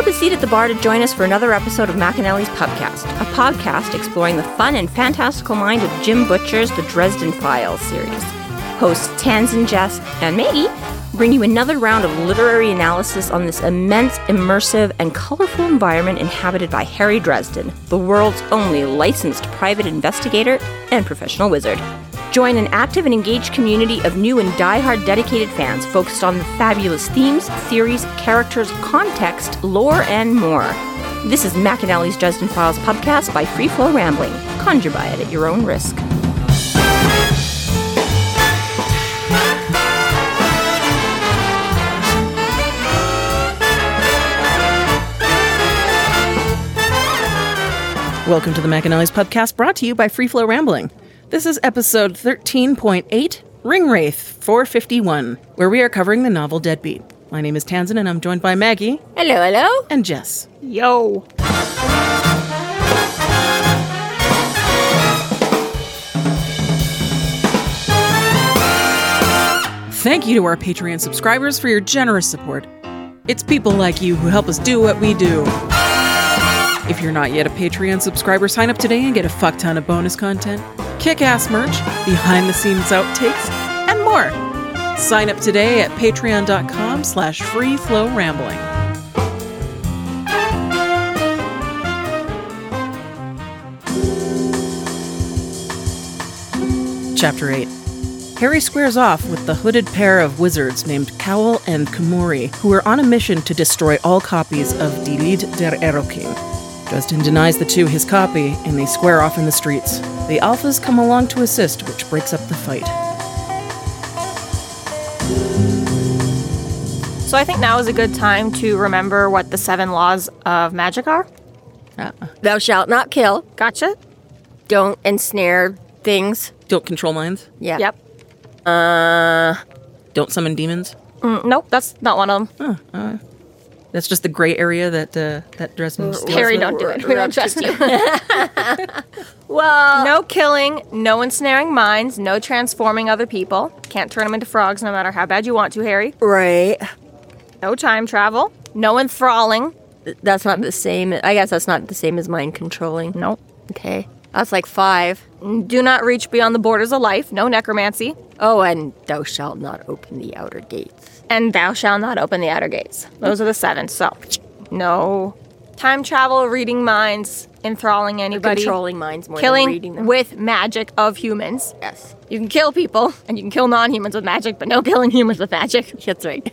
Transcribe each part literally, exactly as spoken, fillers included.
up a seat at the bar to join us for another episode of McAnally's Pubcast, a podcast exploring the fun and fantastical mind of Jim Butcher's The Dresden Files series. Hosts Tanzan, Jess, and Maggie bring you another round of literary analysis on this immense, immersive, and colorful environment inhabited by Harry Dresden, the world's only licensed private investigator and professional wizard. Join an active and engaged community of new and die-hard dedicated fans focused on the fabulous themes, theories, characters, context, lore, and more. This is McAnally's Dresden Files Pubcast by Free Flow Rambling. Conjure by it at your own risk. Welcome to the McAnally's Pubcast, brought to you by Free Flow Rambling. This is episode thirteen point eight, Ringwraith four fifty-one, where we are covering the novel Deadbeat. My name is Tanzan, and I'm joined by Maggie. Hello, hello. And Jess. Yo. Thank you to our Patreon subscribers for your generous support. It's people like you who help us do what we do. If you're not yet a Patreon subscriber, sign up today and get a fuck ton of bonus content, kick-ass merch, behind-the-scenes outtakes, and more. Sign up today at patreon.com slash freeflowrambling. Chapter eight. Harry squares off with the hooded pair of wizards named Cowell and Kumori, who are on a mission to destroy all copies of Die Lied der Eroking. Dresden denies the two his copy, and they square off in the streets. The Alphas come along to assist, which breaks up the fight. So I think now is a good time to remember what the seven laws of magic are. Uh, Thou shalt not kill. Gotcha. Don't ensnare things. don't control minds. Yeah. Yep. Uh, Don't summon demons. Mm, nope, that's not one of them. Oh, uh, that's just the gray area that uh, that Dresden deals Harry, with. don't do it. We don't trust you. well, No killing, no ensnaring minds, no transforming other people. Can't turn them into frogs no matter how bad you want to, Harry. right. No time travel. No enthralling. That's not the same. I guess that's not the same as mind controlling. Nope. Okay. That's like five. Do not reach beyond the borders of life. No necromancy. Oh, and thou shalt not open the outer gates. And thou shalt not open the outer gates. Those are the seven. So, no time travel, reading minds, enthralling anybody. Controlling minds more Killing than reading them. with magic of humans. Yes. You can kill people, and you can kill non-humans with magic, but no killing humans with magic. That's right.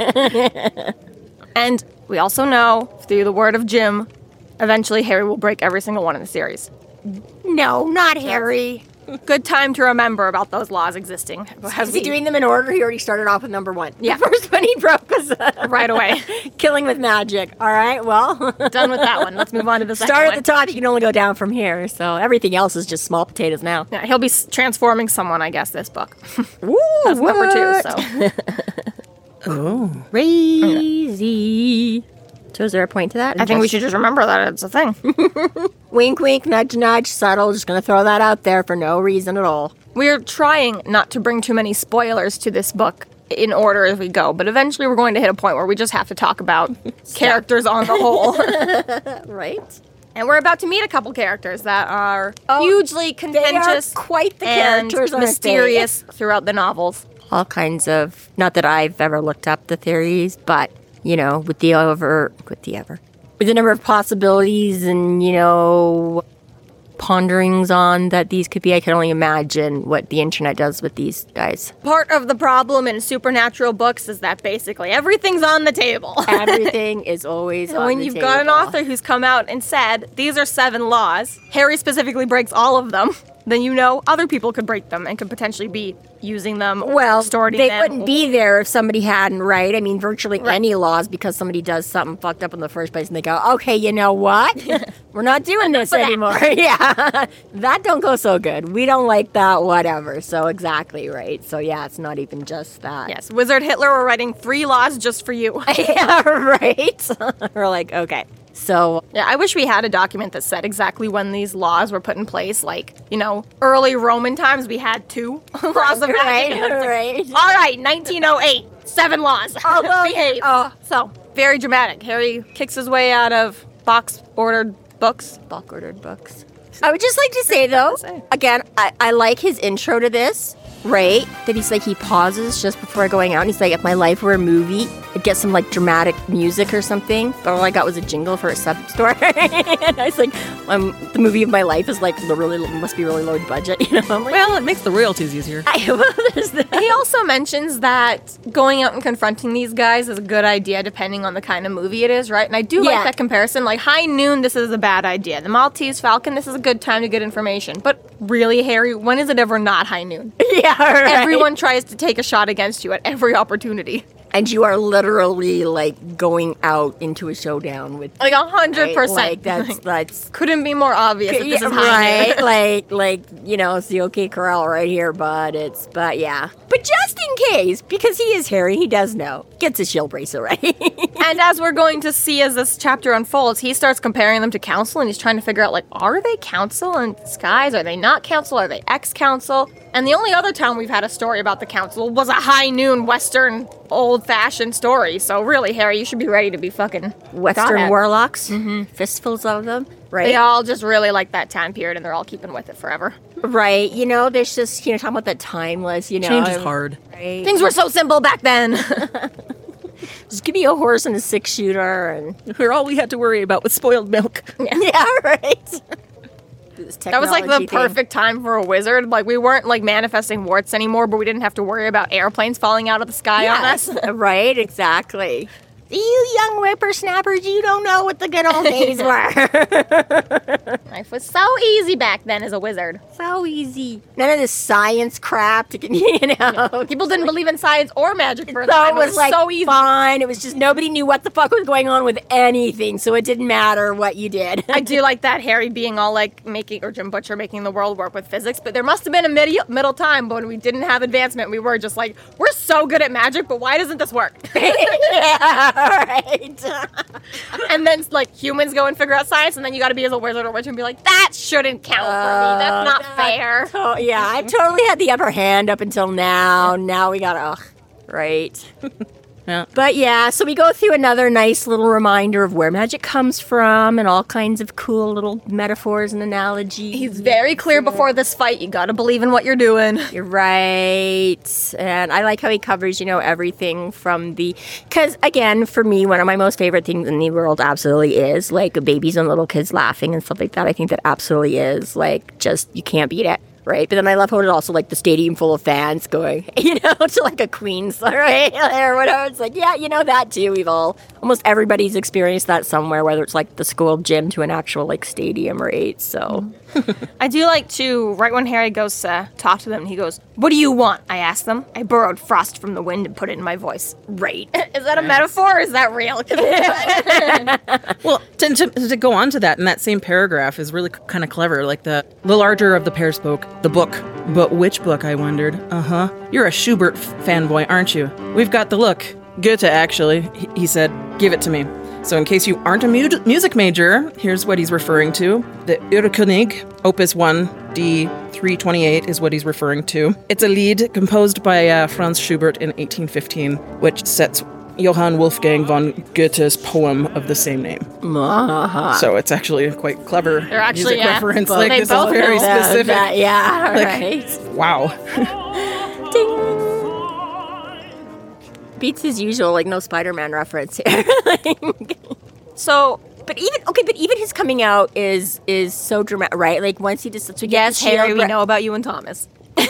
And we also know, through the word of Jim, eventually Harry will break every single one in the series. no, not Harry. Good time to remember about those laws existing. Is he doing them in order? He already started off with number one. Yeah. The first one he broke was uh, right away. killing with magic. All right, well. Done with that one. Let's move on to the second Start one. at the top. You can only go down from here. So everything else is just small potatoes now. Yeah, he'll be s- transforming someone, I guess, this book. Woo, That's number two, so. Oh. Crazy. So is there a point to that? I think we should just remember that it's a thing. Wink, wink, nudge, nudge, subtle. Just going to throw that out there for no reason at all. We're trying not to bring too many spoilers to this book in order as we go, but eventually we're going to hit a point where we just have to talk about characters on the whole. Right? And we're about to meet a couple characters that are Oh, hugely They are contentious quite the and characters, aren't they? mysterious throughout the novels. All kinds of, not that I've ever looked up the theories, but, you know, with the over, with the ever, with the number of possibilities and, you know, ponderings on that these could be, I can only imagine what the internet does with these guys. Part of the problem in supernatural books is that basically everything's on the table. Everything is always on When the you've got an table. author who's come out and said, these are seven laws, Harry specifically breaks all of them, then you know other people could break them and could potentially be using them, Well, distorting they them. wouldn't be there if somebody hadn't, right? I mean, virtually any laws, because somebody does something fucked up in the first place and they go, okay, you know what? We're not doing this anymore. Yeah. That don't go so good. We don't like that, whatever. So exactly, right? So yeah, it's not even just that. Yes, Wizard Hitler were writing three laws just for you. Yeah, right? We're like, okay. So, Yeah, I wish we had a document that said exactly when these laws were put in place. Like, you know, early Roman times, we had two laws of right, magic. right. All right, nineteen oh eight, seven laws. Although, Behave. oh, so very dramatic. Harry kicks his way out of box-ordered books. Bulk-ordered books. I would just like to say, though, say. again, I, I like his intro to this, right? That he's like, he pauses just before going out, and he's like, if my life were a movie, I'd get some, like, dramatic music or something, but all I got was a jingle for a sub store. And I was like, um, the movie of my life is, like, the really, must be really low budget, you know? I'm like, Well, it makes the royalties easier. I, well, there's that. He also mentions that going out and confronting these guys is a good idea depending on the kind of movie it is, right? And I do Yeah. like that comparison. Like, High Noon, this is a bad idea. The Maltese Falcon, this is a good time to get information. But really, Harry, when is it ever not High Noon? Yeah, right. Everyone tries to take a shot against you at every opportunity. And you are literally, like, going out into a showdown with... Like, a hundred right? percent. Like, that's... that's Couldn't be more obvious that this yeah, is High right, Noon. like, like you know, it's the OK Corral right here, but it's, but yeah. But just in case, because he is Harry, he does know. Gets his shield bracelet right. And as we're going to see as this chapter unfolds, he starts comparing them to council, and he's trying to figure out, like, are they council in disguise? Are they not council? Are they ex-council? And the only other time we've had a story about the council was a High Noon Western old-fashioned story. So really, Harry, you should be ready to be fucking got Western at. warlocks, mm-hmm. fistfuls of them, right? They all just really like that time period, and they're all keeping with it forever. Right, you know, there's just, you know, talking about that timeless, you know. Change is hard. Right. Things were so simple back then. Just give me a horse and a six-shooter and... Where all we had to worry about was spoiled milk. Yeah, right. That was like the Technology thing. perfect time for a wizard. Like, we weren't like manifesting warts anymore, but we didn't have to worry about airplanes falling out of the sky on us. Yes, right, exactly. You young whippersnappers, you don't know what the good old days were. Life was so easy back then as a wizard. So easy. None of this science crap, to, you know. People didn't believe in science or magic for a So time. it was like so easy. fine. It was just nobody knew what the fuck was going on with anything, so it didn't matter what you did. I do like that Harry being all like making, or Jim Butcher making the world work with physics, but there must have been a mid- middle time when we didn't have advancement. We were just like, we're so good at magic, but why doesn't this work? Yeah, right. And then like humans go and figure out science, and then you got to be as a wizard or witch and be like, that shouldn't count for me. That's not Uh, fair. Oh, yeah, I totally had the upper hand up until now. Now we gotta, ugh, right. Yeah. But yeah, so we go through another nice little reminder of where magic comes from and all kinds of cool little metaphors and analogies. He's very clear before this fight. You got to believe in what you're doing. You're right. And I like how he covers, you know, everything from the... Because, again, for me, one of my most favorite things in the world absolutely is, like, babies and little kids laughing and stuff like that. I think that absolutely is, like, just, you can't beat it. Right, but then I love how it's also like the stadium full of fans going, you know, to like a Queen's, right, or whatever. It's like, yeah, you know that too. We've all, almost everybody's experienced that somewhere, whether it's like the school gym to an actual like stadium, right? So, I do like to, right when Harry goes to talk to them, he goes, what do you want? I asked them. I borrowed frost from the wind and put it in my voice. right. Is that a metaphor or is that real? Well, to, to, to go on to that, in that same paragraph is really kind of clever. Like the, the larger of the pair spoke, the book. But which book, I wondered? Uh-huh. You're a Schubert f- fanboy, aren't you? We've got the look. Goethe, actually. He, he said, give it to me. So in case you aren't a mu- music major, here's what he's referring to. The Irrkönig, Opus one, D three twenty-eight is what he's referring to. It's a lead composed by uh, Franz Schubert in eighteen fifteen, which sets Johann Wolfgang von Goethe's poem of the same name. Uh-huh. So it's actually quite clever. They're actually, music yeah, reference. both- Like, they this both is very know. specific. That- yeah, Like, right. Wow. Ding. Beats his usual, like, no Spider-Man reference here. So, but even, okay, but even his coming out is is so dramatic, right? Like, once he just, so we get Yes, the shield Harry, we bra- know about you and Thomas.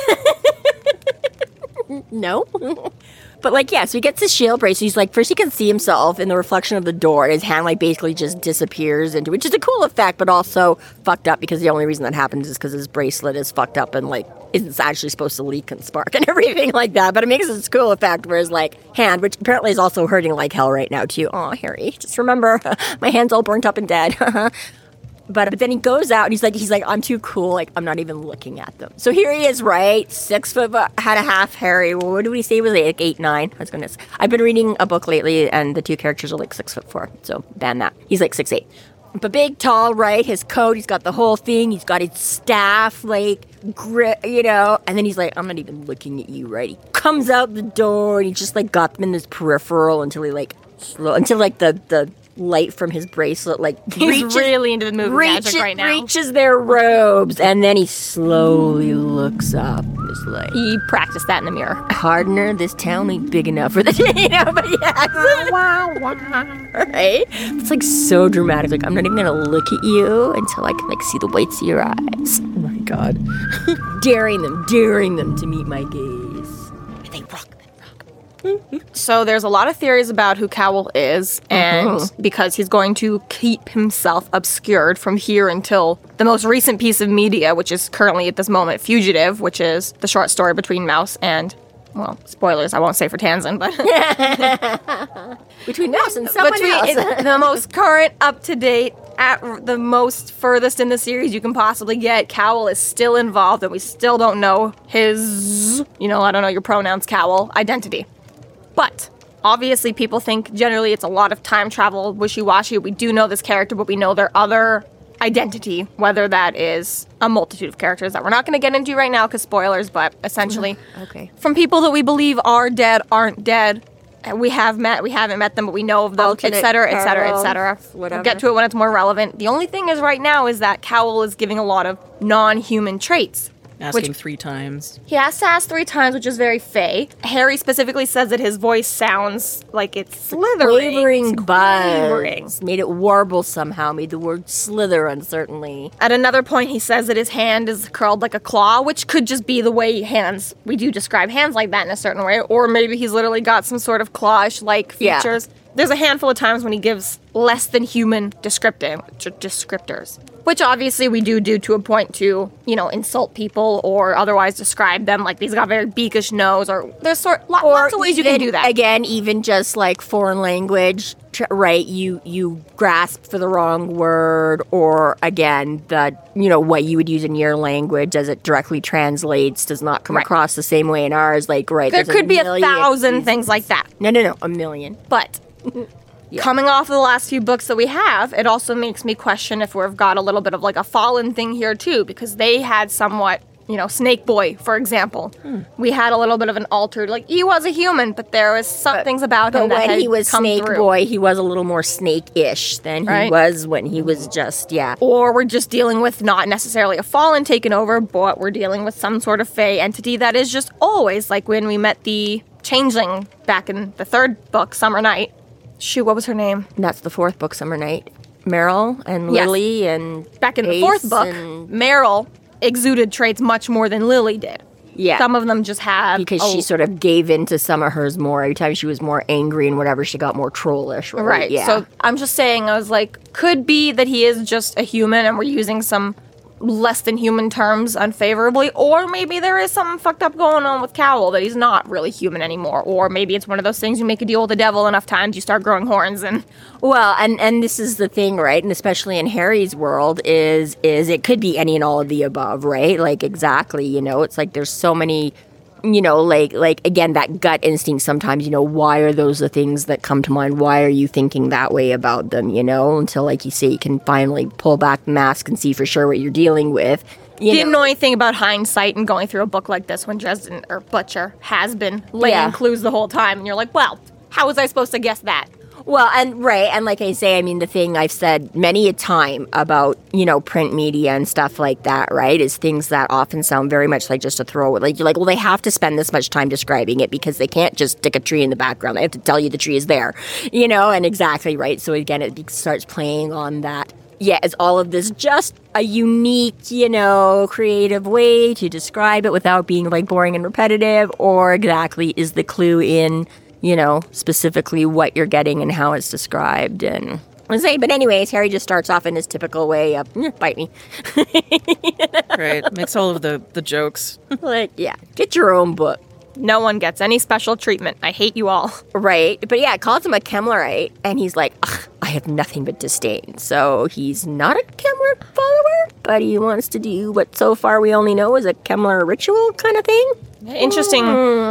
No. But, like, yeah, so he gets his shield brace. He's like, first he can see himself in the reflection of the door, and his hand, like, basically just disappears into, which is a cool effect, but also fucked up because the only reason that happens is because his bracelet is fucked up and, like, isn't actually supposed to leak and spark and everything like that. But it makes this cool effect where his, like, hand, which apparently is also hurting like hell right now, too. Oh, Harry, just remember, my hand's all burnt up and dead. But, but then he goes out and he's like, he's like, I'm too cool. Like, I'm not even looking at them. So here he is, right? Six foot uh, had a half Harry. Well, what did we say? He was like eight, nine. I was going to I've been reading a book lately and the two characters are like six foot four. So ban that. He's like six, eight. But big, tall, right? His coat, he's got the whole thing. He's got his staff, like, gri- you know. And then he's like, I'm not even looking at you, right? He comes out the door and he just like got them in his peripheral until he like slow until like the the light from his bracelet like He's reaches, really into the movie reaches, magic right now. reaches their robes, and then he slowly looks up. Just like He practiced that in the mirror. Hardner, this town ain't big enough for the you know, but yeah, right? It's like so dramatic. Like I'm not even gonna look at you until I can like see the whites of your eyes. Oh my god. Daring them, daring them to meet my gaze. And they rock. So there's a lot of theories about who Cowell is, and Uh-huh. because he's going to keep himself obscured from here until the most recent piece of media, which is currently at this moment Fugitive, which is the short story between Mouse and, well, spoilers, I won't say for Tanzan, but Between Mouse and someone between else. it- the most current, up-to-date, at the most furthest in the series you can possibly get, Cowell is still involved, and we still don't know his, you know, I don't know your pronouns, Cowell, identity. But obviously people think generally it's a lot of time travel, wishy-washy. We do know this character, but we know their other identity, whether that is a multitude of characters that we're not going to get into right now because spoilers, but essentially Okay. from people that we believe are dead, aren't dead. We have met, we haven't met them, but we know of them, et Alternate cetera, et cetera, et parallels, cetera. whatever. We'll get to it when it's more relevant. The only thing is right now is that Cowell is giving a lot of non-human traits. Asking Which- three times. He has to ask three times, which is very Faye. Harry specifically says that his voice sounds like it's slithering. Quavering Quavering. buzz. Made it warble somehow. Made the word slither uncertainly. At another point, he says that his hand is curled like a claw, which could just be the way hands, we do describe hands like that in a certain way, or maybe he's literally got some sort of clawish-like Yeah. features. There's a handful of times when he gives less than human descriptive d- descriptors, which obviously we do do to a point to, you know, insult people or otherwise describe them like he's got a very beakish nose, or there's sort lo- lots of ways you can even- do that. Again, even just like foreign language, tr- right? You you grasp for the wrong word, or again, the you know what you would use in your language as it directly translates does not come Right. across the same way in ours. Like, right? There there's could be a million thousand these- things like that. No, no, no, a million. But coming off of the last few books that we have, it also makes me question if we've got a little bit of like a fallen thing here too, because they had somewhat, you know, Snake Boy, for example. We had a little bit of an altered, like he was a human, but there was some things about But him that when had he was come Snake through. Boy, he was a little more snake-ish than he Right. was when he was just yeah. Or we're just dealing with not necessarily a fallen taken over, but we're dealing with some sort of fey entity that is just always like when we met the changeling back in the third book, Summer Night. Shoot, what was her name? And that's the fourth book, Summer Night. Meryl and Yes. Lily and Back in the Ace fourth book, and- Meryl exuded traits much more than Lily did. Yeah. Some of them just had because a- she sort of gave in to some of hers more. Every time she was more angry and whatever, she got more trollish. Right. right. Yeah. So I'm just saying, I was like, could be that he is just a human and we're using some less than human terms unfavorably, or maybe there is something fucked up going on with Cowell that he's not really human anymore, or maybe it's one of those things you make a deal with the devil enough times you start growing horns and well, and and this is the thing, right? And especially in Harry's world, is is it could be any and all of the above, right? Like exactly, you know, it's like there's so many. You know, like, like again, that gut instinct sometimes, you know, why are those the things that come to mind? Why are you thinking that way about them, you know, until, like you say, you can finally pull back the mask and see for sure what you're dealing with. You didn't know anything about hindsight and going through a book like this when Dresden or Butcher has been laying Yeah. clues the whole time, and you're like, well, how was I supposed to guess that? Well, and right, and like I say, I mean, the thing I've said many a time about, you know, print media and stuff like that, right, is things that often sound very much like just a throwaway. Like, you're like, well, they have to spend this much time describing it because they can't just stick a tree in the background. They have to tell you the tree is there, you know, and exactly right. So again, it starts playing on that. Yeah, is all of this just a unique, you know, creative way to describe it without being like boring and repetitive, or exactly is the clue in, you know, specifically what you're getting and how it's described. And I say, but anyways, Harry just starts off in his typical way of, "Mm, bite me." Right. Makes all of the, the jokes. Like, yeah, get your own book. No one gets any special treatment. I hate you all. Right. But yeah, it calls him a Kemlerite, and he's like, ugh, I have nothing but disdain. So he's not a Kemler follower, but he wants to do what so far we only know is a Kemler ritual kind of thing. Interesting.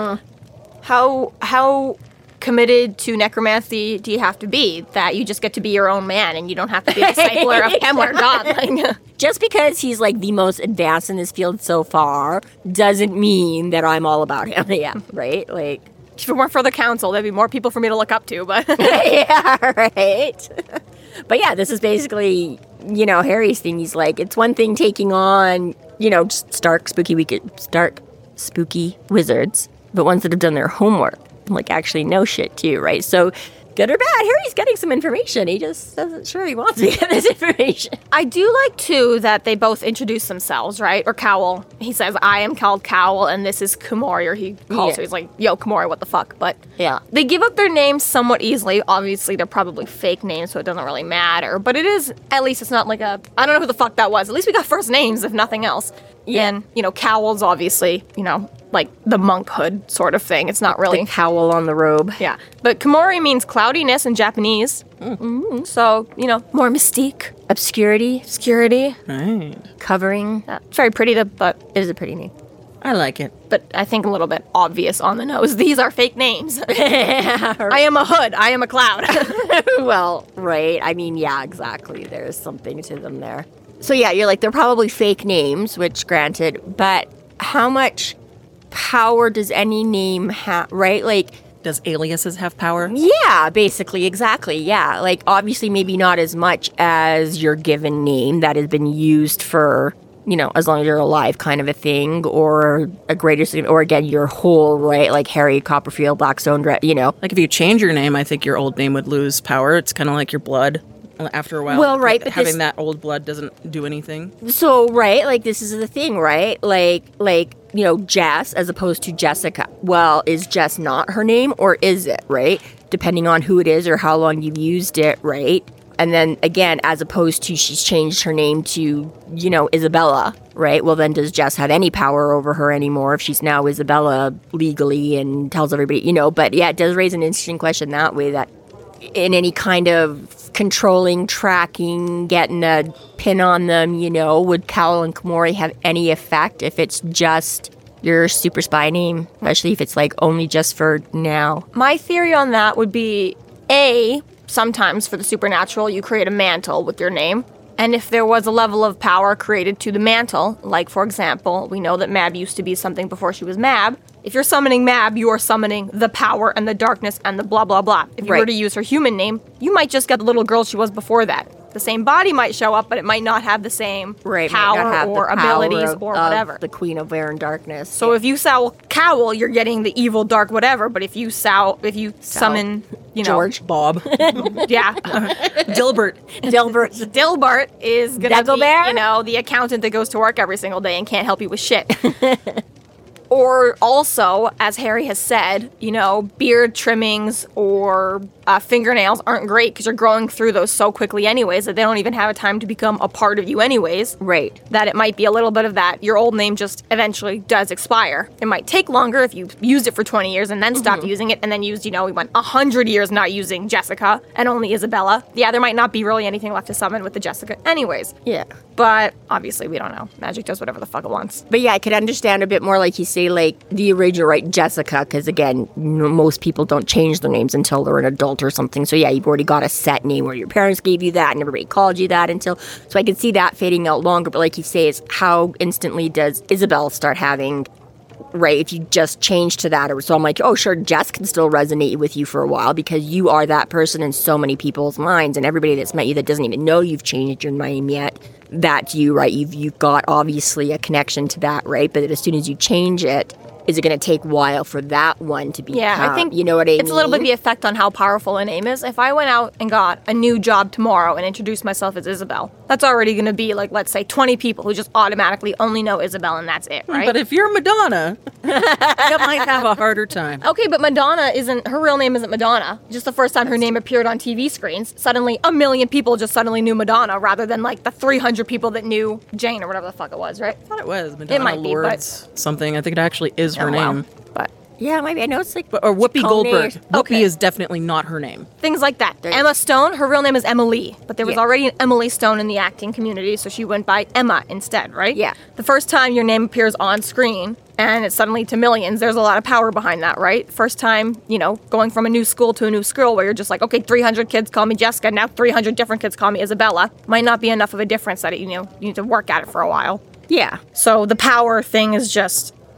How how committed to necromancy do you have to be that you just get to be your own man and you don't have to be a discipler of Kemler God? Like, Just because he's like the most advanced in this field so far doesn't mean that I'm all about him. Yeah, right? Like, If it weren't for the council, there'd be more people for me to look up to, but... Yeah, right. But yeah, this is basically, you know, Harry's thing. He's like, it's one thing taking on, you know, just stark, spooky, wicked, stark, spooky wizards, but ones that have done their homework, like actually know shit too, right? So, good or bad, Harry's getting some information. He just isn't sure he wants to get this information. I do like, too, that they both introduce themselves, right? Or Cowell. He says, I am called Cowell, and this is Kumori, or he calls Yeah. her. He's like, yo, Kumori, what the fuck? But Yeah. they give up their names somewhat easily. Obviously, they're probably fake names, so it doesn't really matter. But it is, at least it's not like a, I don't know who the fuck that was. At least we got first names, if nothing else. Yeah. And, you know, Cowell's obviously, you know, like the monkhood sort of thing. It's not really... The cowl on the robe. Yeah. But Kumori means cloudiness in Japanese. Mm-hmm. So, you know, more mystique, Obscurity, obscurity. Right. covering. Uh, it's very pretty, to, but It is a pretty name. I like it. but I think a little bit obvious on the nose. These are fake names. I am a hood. I am a cloud. Well, right. I mean, yeah, exactly. There's something to them there. So yeah, you're like, they're probably fake names, which granted, but how much power does any name have, right? Like, Does aliases have power? yeah, basically, exactly, yeah. Like, obviously, maybe not as much as your given name that has been used for, you know, as long as you're alive kind of a thing, or a greater, sign- or again, your whole, right? Like Harry Copperfield, Blackstone, Dre- you know. Like if you change your name, I think your old name would lose power. It's kind of like your blood. After a while, Well, right, but having this- that old blood doesn't do anything. So, right, like, this is the thing, right? Like, like, you know, Jess as opposed to Jessica. Well, is Jess not her name, or is it, right? Depending on who it is or how long you've used it, right? And then, again, as opposed to she's changed her name to, you know, Isabella, right? Well, then does Jess have any power over her anymore if she's now Isabella legally and tells everybody, you know? But, yeah, it does raise an interesting question that way, that in any kind of controlling, tracking, getting a pin on them, you know, would Cowell and Komori have any effect if it's just your super spy name, especially if it's like only just for now? My theory on that would be A, sometimes for the supernatural, you create a mantle with your name. And if there was a level of power created to the mantle, like, for example, we know that Mab used to be something before she was Mab. If you're summoning Mab, you are summoning the power and the darkness and the blah, blah, blah. If you Right. were to use her human name, you might just get the little girl she was before that. The same body might show up, but it might not have the same Right, might power not have or the power abilities of- or of whatever. the Queen of Air and Darkness. So if you sow Cowell, you're getting the evil, dark, whatever. But if you sow, if you summon, you know, George. Bob. yeah, Dilbert. Dilbert. Dilbert is gonna be, Dagobert? you know, the accountant that goes to work every single day and can't help you with shit. Or also, as Harry has said, you know, beard trimmings or uh, fingernails aren't great because you're growing through those so quickly anyways that they don't even have a time to become a part of you anyways. Right. That it might be a little bit of that. Your old name just eventually does expire. It might take longer if you used it for twenty years and then stopped using it and then used, you know, we went one hundred years not using Jessica and only Isabella. Yeah, there might not be really anything left to summon with the Jessica anyways. Yeah. But obviously we don't know. Magic does whatever the fuck it wants. But yeah, I could understand a bit more, like you say, like the original, right, Jessica, because again, n- most people don't change their names until they're an adult or something. So yeah, you've already got a set name where your parents gave you that and everybody called you that until. So I could see that fading out longer. But like you say, is how instantly does Isabel start having, right, if you just change to that? Or so I'm like, oh, sure, Jess can still resonate with you for a while because you are that person in so many people's minds, and everybody that's met you that doesn't even know you've changed your name yet, that's you, right? You've, you've got obviously a connection to that, right? But as soon as you change it, is it going to take a while for that one to become, Yeah, I think you know what I mean? it's a little bit of the effect on how powerful a name is. If I went out and got a new job tomorrow and introduced myself as Isabel, that's already going to be like, let's say, twenty people who just automatically only know Isabel and that's it, right? But if you're Madonna, you might have a harder time. Okay, but Madonna isn't, her real name isn't Madonna. Just the first time her name appeared on T V screens, suddenly a million people just suddenly knew Madonna rather than like the three hundred people that knew Jane or whatever the fuck it was, right? I thought it was Madonna might be, but- Lourdes something. I think it actually is her Oh, wow. name. But Yeah, maybe. I know it's like... But, or Whoopi Ciccone Goldberg. or- Whoopi Okay. is definitely not her name. things like that. There- Emma Stone, her real name is Emma Lee, but there was Yeah. already an Emily Stone in the acting community, so she went by Emma instead, right? Yeah. The first time your name appears on screen and it's suddenly to millions, there's a lot of power behind that, right? First time, you know, going from a new school to a new school where you're just like, okay, three hundred kids call me Jessica, now three hundred different kids call me Isabella, might not be enough of a difference that, it, you know, you need to work at it for a while. Yeah. So the power thing is just,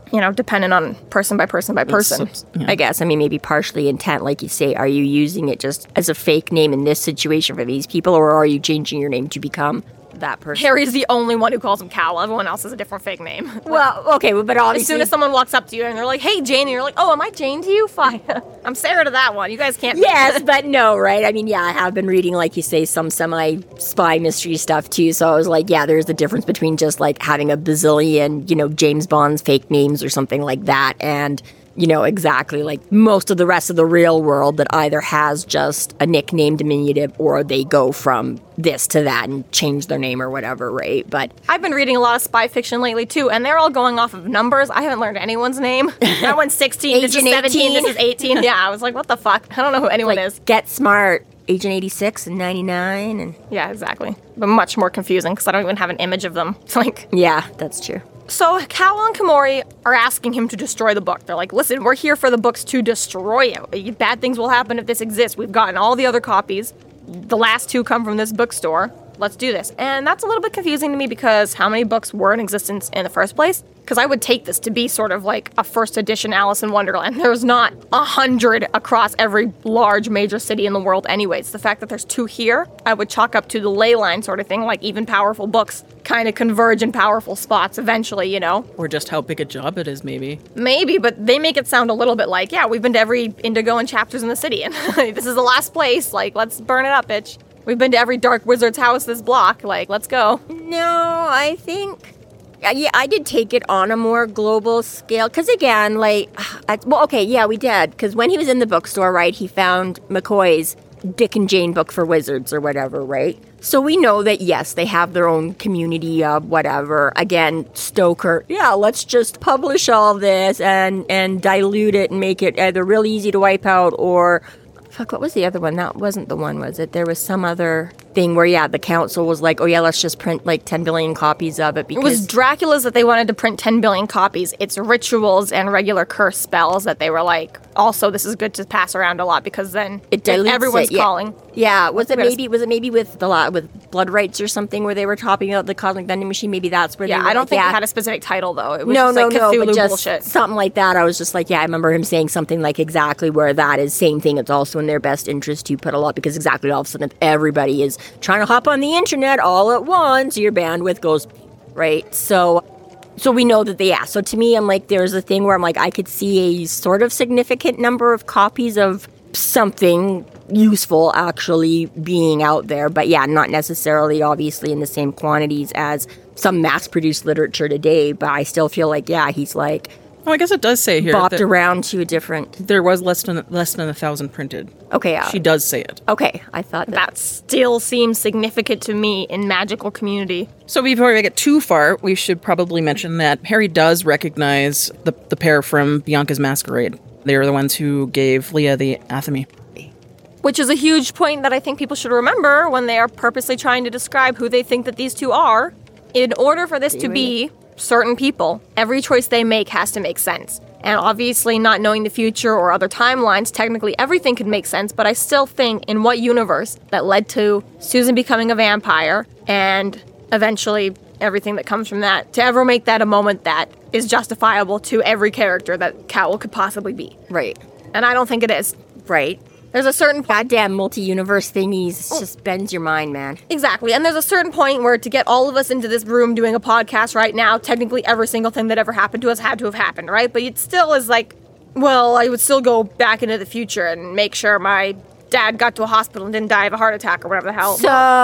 you know, dependent on person by person by person. It's- yeah. I guess. I mean, maybe partially intent, like you say. Are you using it just as a fake name in this situation for these people, or are you changing your name to become that person? Harry's the only one who calls him Cal. Everyone else has a different fake name. Well, okay, but obviously... As soon as someone walks up to you and they're like, hey, Jane, and you're like, oh, am I Jane to you? Fine. I'm Sarah to that one. You guys can't... Yes, but no, right? I mean, yeah, I have been reading, like you say, some semi-spy mystery stuff, too. So I was like, yeah, there's a difference between just, like, having a bazillion, you know, James Bond's fake names or something like that, and... you know, exactly like most of the rest of the real world that either has just a nickname diminutive or they go from this to that and change their name or whatever, right? But I've been reading a lot of spy fiction lately, too, and they're all going off of numbers. I haven't learned anyone's name. That one's sixteen, this is Agent seventeen, eighteen. this is eighteen. Yeah, I was like, what the fuck? I don't know who anyone like, is. Get Smart, Agent eighty-six and ninety-nine, and Yeah, exactly. But much more confusing because I don't even have an image of them. It's like... yeah, that's true. So Cal and Kamori are asking him to destroy the book. They're like, listen, we're here for the books to destroy it. Bad things will happen if this exists. We've gotten all the other copies. The last two come from this bookstore. Let's do this. And that's a little bit confusing to me because how many books were in existence in the first place? Because I would take this to be sort of like a first edition Alice in Wonderland. There's not a hundred across every large major city in the world anyways. The fact that there's two here, I would chalk up to the ley line sort of thing, like even powerful books kind of converge in powerful spots eventually, you know? Or just how big a job it is, maybe. Maybe, but they make it sound a little bit like, yeah, we've been to every Indigo and chapters in the city, and this is the last place, like, let's burn it up, bitch. We've been to every Dark Wizard's house this block, like, let's go. No, I think... yeah, I did take it on a more global scale. Because again, like... I, well, okay, yeah, we did. Because when he was in the bookstore, right, he found McCoy's Dick and Jane book for wizards or whatever, right? So we know that, yes, they have their own community of whatever. Again, Stoker, yeah, let's just publish all this and, and dilute it and make it either really easy to wipe out or... fuck, what was the other one? That wasn't the one, was it? There was some other thing where, yeah, the council was like, oh, yeah, let's just print like ten billion copies of it because... It was Dracula's that they wanted to print ten billion copies. It's rituals and regular curse spells that they were like, also, this is good to pass around a lot because then it dilutes everyone's it, yeah. calling. Yeah, was it We're gonna- maybe was it maybe with the lot with blood rights or something where they were talking about the cosmic vending machine? Maybe that's where. Yeah, they were, I don't think yeah. it had a specific title though. It was no, just no, like no, Cthulhu but just bullshit. something like that. I was just like, yeah, I remember him saying something like exactly where that is. Same thing. It's also in their best interest to put a lot because exactly all of a sudden if everybody is trying to hop on the internet all at once, your bandwidth goes right. So. So we know that they, yeah. So to me, I'm like, there's a thing where I'm like, I could see a sort of significant number of copies of something useful actually being out there. But yeah, not necessarily obviously in the same quantities as some mass-produced literature today. But I still feel like, yeah, he's like Oh, I guess it does say here bopped that around to a different... there was less than less than a thousand printed. Okay, yeah. She does say it. Okay, I thought that... That still seems significant to me in magical community. So before we get too far, we should probably mention that Harry does recognize the, the pair from Bianca's Masquerade. They are the ones who gave Leah the athame. Which is a huge point that I think people should remember when they are purposely trying to describe who they think that these two are. In order for this to be certain people, every choice they make has to make sense. And obviously, not knowing the future or other timelines, technically everything could make sense, but I still think in what universe that led to Susan becoming a vampire and eventually everything that comes from that, to ever make that a moment that is justifiable to every character that Cowell could possibly be. Right. And I don't think it is. Right. There's a certain point. Goddamn multi-universe thingies. It just bends your mind, man. Exactly. And there's a certain point where to get all of us into this room doing a podcast right now, technically every single thing that ever happened to us had to have happened, right? But it still is like, well, I would still go back into the future and make sure my dad got to a hospital and didn't die of a heart attack or whatever the hell. So,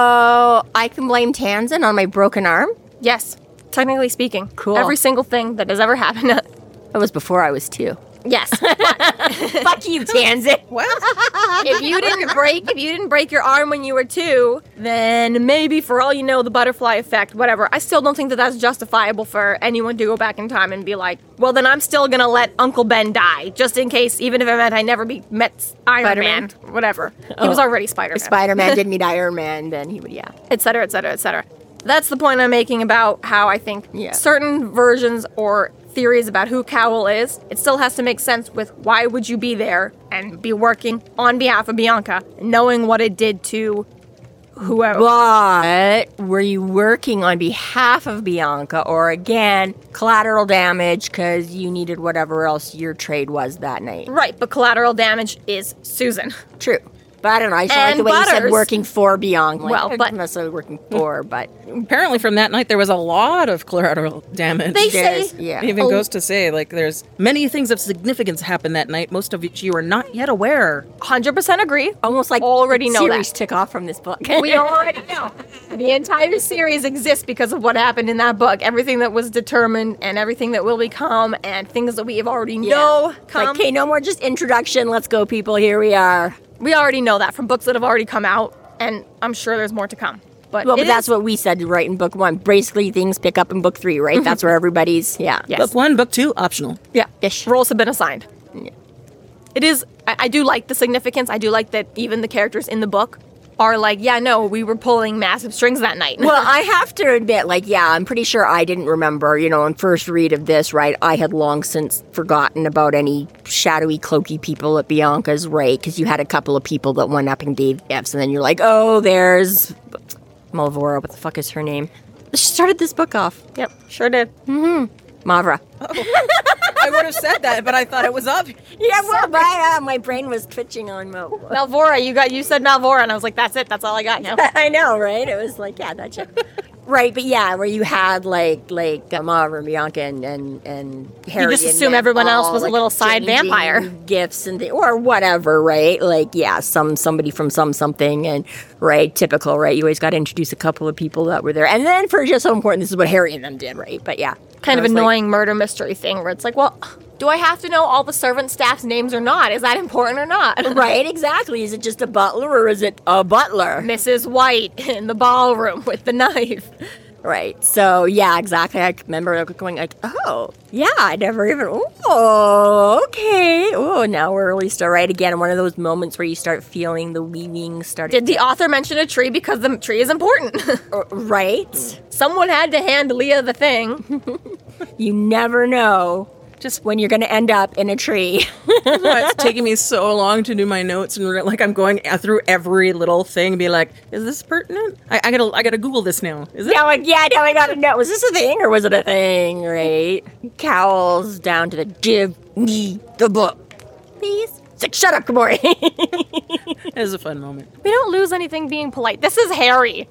I can blame Tanzan on my broken arm? Yes. Technically speaking. Cool. Every single thing that has ever happened. That was before I was two. Yes. Fuck you, Tanzan. What? if you didn't break if you didn't break your arm when you were two, then maybe for all you know the butterfly effect, whatever. I still don't think that that's justifiable for anyone to go back in time and be like, well, then I'm still gonna let Uncle Ben die, just in case, even if it meant I never be met Iron Spider-Man? Man, whatever. He was already Spider-Man. If Spider-Man did meet Iron Man, then he would, yeah. et cetera, et cetera, et cetera. That's the point I'm making about how I think Yeah. certain versions or theories about who Cowell is, it still has to make sense with why would you be there and be working on behalf of Bianca, knowing what it did to whoever. But were you working on behalf of Bianca, or again, collateral damage because you needed whatever else your trade was that night? Right, but collateral damage is Susan. True. But I don't know. I just like And the way you said Butters. working for Bianca. Like, Well, not but- necessarily working for, but Apparently from that night there was a lot of collateral damage. They say- there's, yeah. It even Oh. goes to say, like, there's many things of significance happened that night, most of which you are not yet aware. one hundred percent agree. Almost like Already the know series that. took off from this book. We already know. The entire series exists because of what happened in that book. Everything that was determined and everything that will become and things that we have already know It's come. like, okay, no more just introduction. Let's go, people. Here we are. We already know that from books that have already come out, and I'm sure there's more to come. But, Well, it but that's is- what we said right in book one. Basically, things pick up in book three, right? That's where everybody's, yeah. Yes. Book one, book two, optional. yeah, Ish. roles have been assigned. It is. I, I do like the significance. I do like that even the characters in the book are like, yeah, no, we were pulling massive strings that night. Well, I have to admit, like, yeah, I'm pretty sure I didn't remember, you know, on first read of this, right? I had long since forgotten about any shadowy, cloaky people at Bianca's, right? Because you had a couple of people that went up and gave gifts, and then you're like, oh, there's Malvora. What the fuck is her name? She started this book off. Yep, sure did. Mavra. I would have said that, but I thought it was up. Yeah, well, my, uh, my brain was twitching on Mo. Malvora, you got you said Malvora, and I was like, that's it. That's all I got now. I know, right? It was like, yeah, that's it. Right, but yeah, where you had like like uh, Mavra and Bianca and and, and Harry. just and assume them everyone else all, was a like, little side exchanging vampire. gifts and the, or whatever, right? Like yeah, some somebody from some something and right, typical, right? You always got to introduce a couple of people that were there, and then for just so important, this is what Harry and them did, right? But yeah, Kind I of was like, annoying murder mystery thing where it's like, well, do I have to know all the servant staff's names or not? Is that important or not? right, exactly. Is it just a butler or is it a butler? Missus White in the ballroom with the knife. Right. So yeah, exactly. I remember going like, oh, yeah, I never even. Oh, okay. Oh, now we're really start right again. One of those moments where you start feeling the weaving start. Did the author mention a tree because the tree is important? right? Someone had to hand Leah the thing. You never know just when you're going to end up in a tree. It's taking me so long to do my notes, and like I'm going through every little thing and be like, is this pertinent? I, I gotta I gotta Google this now. Is it? yeah, like, yeah, now I got to know. Was this a thing or was it a thing? Right? Cowls down to the give me the book, please. It's like, shut up, Kamori. It was a fun moment. We don't lose anything being polite. This is Harry.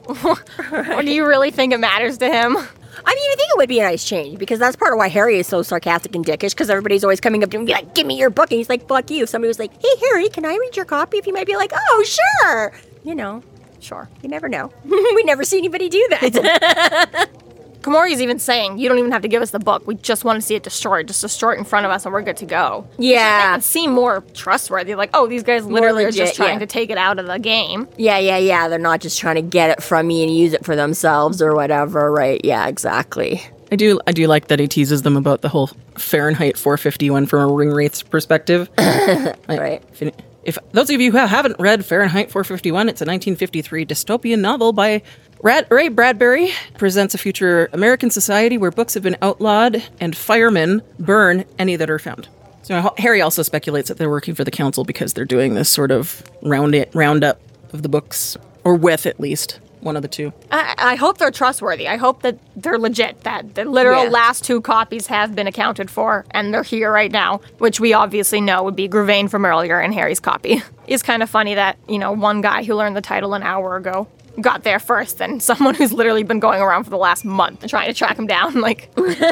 Or do you really think it matters to him? I mean, I think it would be a nice change because that's part of why Harry is so sarcastic and dickish because everybody's always coming up to him and be like, give me your book. And he's like, fuck you. If somebody was like, hey, Harry, can I read your copy? If you might be like, oh, sure. You know, Sure. you never know. We never see anybody do that. Kamori's even saying, you don't even have to give us the book. We just want to see it destroyed. Just destroy it in front of us and we're good to go. yeah. It seemed more trustworthy. Like, oh, these guys literally are legit, just trying yeah. to take it out of the game. Yeah, yeah, yeah. They're not just trying to get it from me and use it for themselves or whatever. Right. Yeah, exactly. I do I do like that he teases them about the whole Fahrenheit four fifty-one from a ring wraith's perspective. Right. If, if those of you who haven't read Fahrenheit four fifty-one, it's a nineteen fifty-three dystopian novel by Rad- Ray Bradbury. Presents a future American society where books have been outlawed and firemen burn any that are found. So Harry also speculates that they're working for the council because they're doing this sort of round it, roundup of the books, or with at least one of the two. I, I hope they're trustworthy. I hope that they're legit, that the literal Yeah. last two copies have been accounted for and they're here right now, which we obviously know would be Gravane from earlier and Harry's copy. It's kind of funny that, you know, one guy who learned the title an hour ago got there first and someone who's literally been going around for the last month and trying to track him down. Like,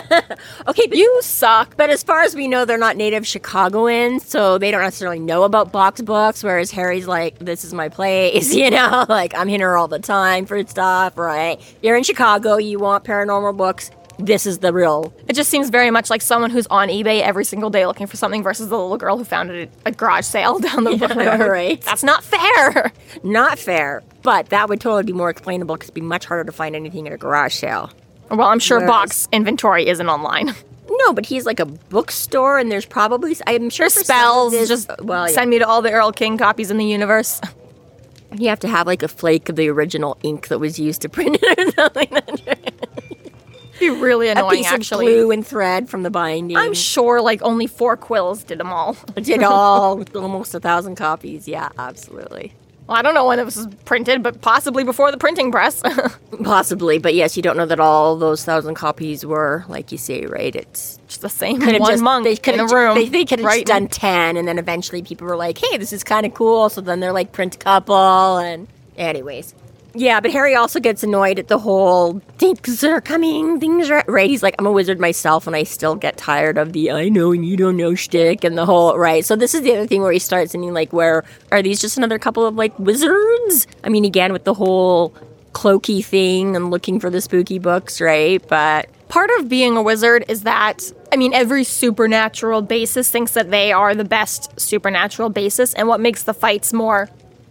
Okay, but you suck. But as far as we know, they're not native Chicagoans, so they don't necessarily know about box books, whereas Harry's like, this is my place, you know? Like, I'm here all the time for stuff, right? You're in Chicago, you want paranormal books, this is the real... It just seems very much like someone who's on eBay every single day looking for something versus the little girl who found it at a garage sale down the Yeah, road. right. That's not fair. Not fair, but that would totally be more explainable because it'd be much harder to find anything at a garage sale. Well, I'm sure Whereas- Bach's inventory isn't online. No, but he's like a bookstore, and there's probably... I'm sure for some of Spells, this- just well, yeah. send me to all the Earl King copies in the universe. You have to have like a flake of the original ink that was used to print it or something. It'd be really A annoying, piece actually. of glue and thread from the binding. I'm sure like only four quills did them all. Did all almost a thousand copies. Yeah, absolutely. Well, I don't know when it was printed, but possibly before the printing press. Possibly, but yes, you don't know that all those thousand copies were, like you say, right? It's just the same could've one just, monk they in a ju- room. They, they could have right? just done ten, and then eventually people were like, hey, this is kind of cool. So then they're like, print a couple, and anyways. Yeah, but Harry also gets annoyed at the whole things are coming, things are right. He's like, I'm a wizard myself, and I still get tired of the I know and you don't know shtick and the whole right. So this is the other thing where he starts thinking like, where are these just another couple of like wizards? I mean, again with the whole cloaky thing and looking for the spooky books, right? But part of being a wizard is that, I mean, every supernatural basis thinks that they are the best supernatural basis, and what makes the fights more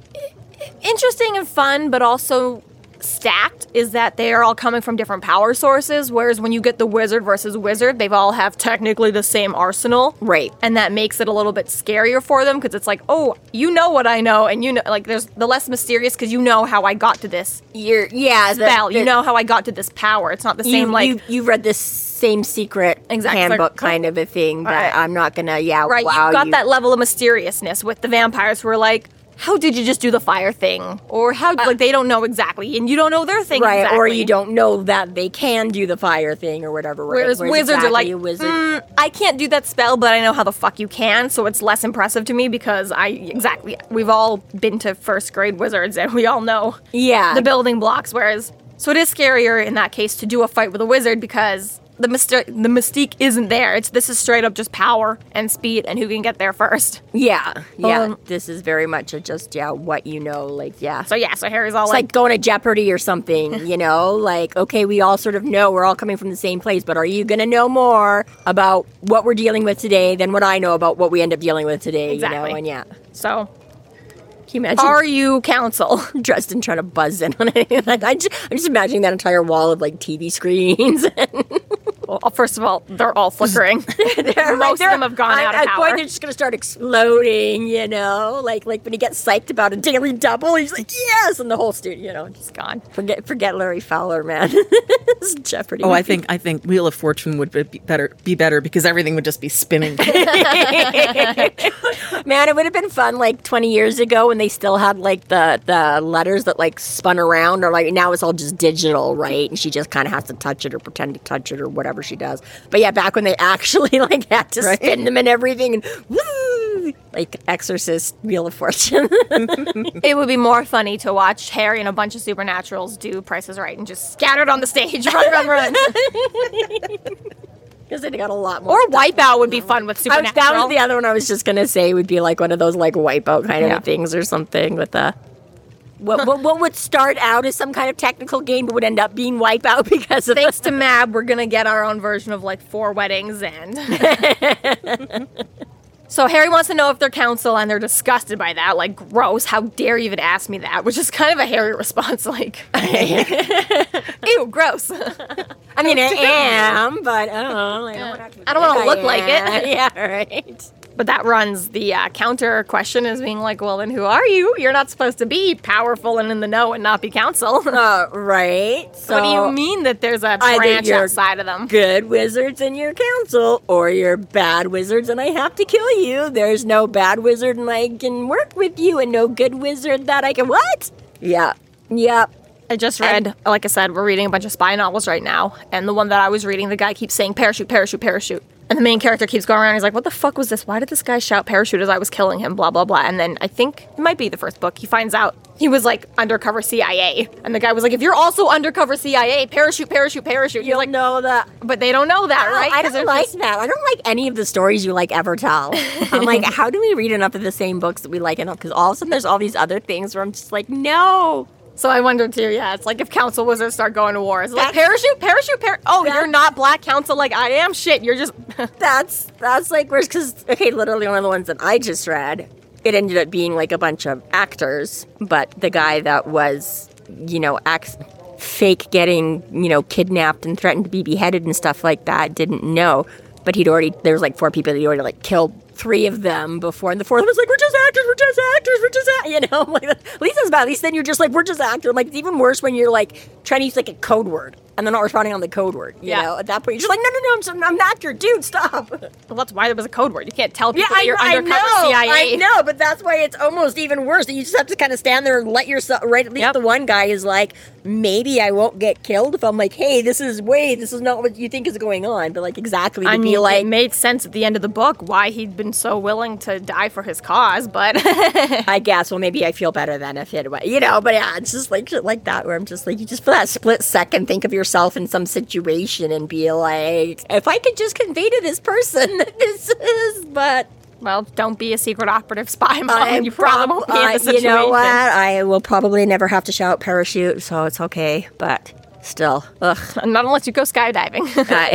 interesting and fun, but also stacked, is that they are all coming from different power sources, whereas when you get the wizard versus wizard, they've all have technically the same arsenal. Right. And that makes it a little bit scarier for them, because it's like, oh, you know what I know, and you know, like, there's the less mysterious, because you know how I got to this you're yeah the, spell. the, you know how I got to this power. It's not the you, same, like... You, you've read this same secret Exactly. handbook kind of a thing, but Right. I'm not gonna, yeah, Right, wow. you've got you, that level of mysteriousness with the vampires who are like, how did you just do the fire thing? Or how, like, they don't know exactly, and you don't know their thing Right, exactly. or you don't know that they can do the fire thing or whatever. Right? Whereas, wizards exactly are like, a wizard. "Mm, I can't do that spell, but I know how the fuck you can, so it's less impressive to me because I, exactly, we've all been to first grade wizards and we all know yeah, the building blocks, whereas, so it is scarier in that case to do a fight with a wizard because the myster- the mystique isn't there. It's this is straight up just power and speed and who can get there first. yeah, yeah. Um, this is very much a just yeah what you know, like yeah. So yeah, so Harry's all It's like, like going to Jeopardy or something, you know? Like, okay, we all sort of know we're all coming from the same place, but are you going to know more about what we're dealing with today than what I know about what we end up dealing with today, Exactly. you know? And yeah. so Can you imagine are you council? Dresden trying to buzz in on it? I just, I'm just imagining that entire wall of, like, T V screens. Well, first of all, they're all flickering. They're, Most they're- of them have gone I- out of At power. point, they're just going to start exploding, you know? Like, like when he gets psyched about a daily double, he's like, yes! And the whole studio, you know, just Gone. forget forget Larry Fowler, man. It's Jeopardy. Oh, I think I think Wheel of Fortune would be better be better because everything would just be spinning. Man, it would have been fun like twenty years ago when they still had like the, the letters that like spun around, or like now it's all just digital, right? And she just kind of has to touch it or pretend to touch it or whatever she does. But yeah, back when they actually like had to Right. spin them and everything, and woo, like Exorcist, Wheel of Fortune. It would be more funny to watch Harry and a bunch of supernaturals do Price is Right and just scattered on the stage, run, run, run. Because they got a lot more. Or Wipeout would be fun with I was, supernatural. that was the other one I was just gonna say would be like one of those like wipeout kind Yeah. of things or something with a. What, what what would start out as some kind of technical game but would end up being Wipeout because of Thanks to Mab, we're gonna get our own version of like four weddings and. So Harry wants to know if they're council, and they're disgusted by that. Like, gross! How dare you even ask me that? Which is kind of a Harry response. Like, ew, gross. I mean, I am, but oh, I don't want to. I don't wanna look like it. Yeah, right. But that runs the uh, counter question as being like, well, then who are you? You're not supposed to be powerful and in the know and not be council. Uh, right. So What do you mean that there's a Either branch you're outside of them? good wizards in your council, or you're bad wizards and I have to kill you. There's no bad wizard and I can work with you, and no good wizard that I can. What? Yeah. Yep. I just read, like I said, we're reading a bunch of spy novels right now, and the one that I was reading, the guy keeps saying parachute, parachute, parachute. And the main character keeps going around, he's like, what the fuck was this? Why did this guy shout parachute as I was killing him? Blah, blah, blah. And then I think it might be the first book, he finds out he was like undercover C I A. And the guy was like, if you're also undercover C I A, parachute, parachute, parachute. He's You'll like, know that. but they don't know that, right? I 'Cause don't they're like just- that. I don't like any of the stories you like ever tell. I'm like, how do we read enough of the same books that we like enough? Because all of a sudden there's all these other things where I'm just like, no. So I wonder too, yeah, it's like if council wizards start going to war. It's like, That's- parachute, parachute, parachute. Oh, That's- you're not black council like I am? Shit, you're just... That's that's like where's because okay, literally one of the ones that I just read, it ended up being like a bunch of actors, but the guy that was, you know, acts fake getting, you know, kidnapped and threatened to be beheaded and stuff like that didn't know, but he'd already there was like four people that he already like killed three of them before, and the fourth was like, we're just actors, we're just actors, we're just actors, you know. I'm like, at least it's bad. At least then you're just like, we're just actors. I'm like, it's even worse when you're like trying to use like a code word. and they're not responding on the code word. You Yeah. know, at that point, you're just like, no, no, no, I'm, I'm, I'm an actor, dude, stop. Well, that's why there was a code word. You can't tell Yeah, people that you're I, I undercover know, C I A. I know, but that's why it's almost even worse. You just have to kind of stand there and let yourself, right? At least Yep. the one guy is like, maybe I won't get killed if I'm like, hey, this is, wait, this is not what you think is going on. But like, exactly, to I be mean, like, it made sense at the end of the book why he'd been so willing to die for his cause, but I guess, well, maybe I feel better than if it was, you know, but yeah, it's just like shit like that where I'm just like, you just for that split second think of yourself in some situation and be like, if I could just convey to this person that this is, but well, don't be a secret operative spy, Mom. I'm You probably won't be in prob- the uh, situation. You know what? I will probably never have to shout parachute, so it's okay, but still, ugh. Not unless you go skydiving.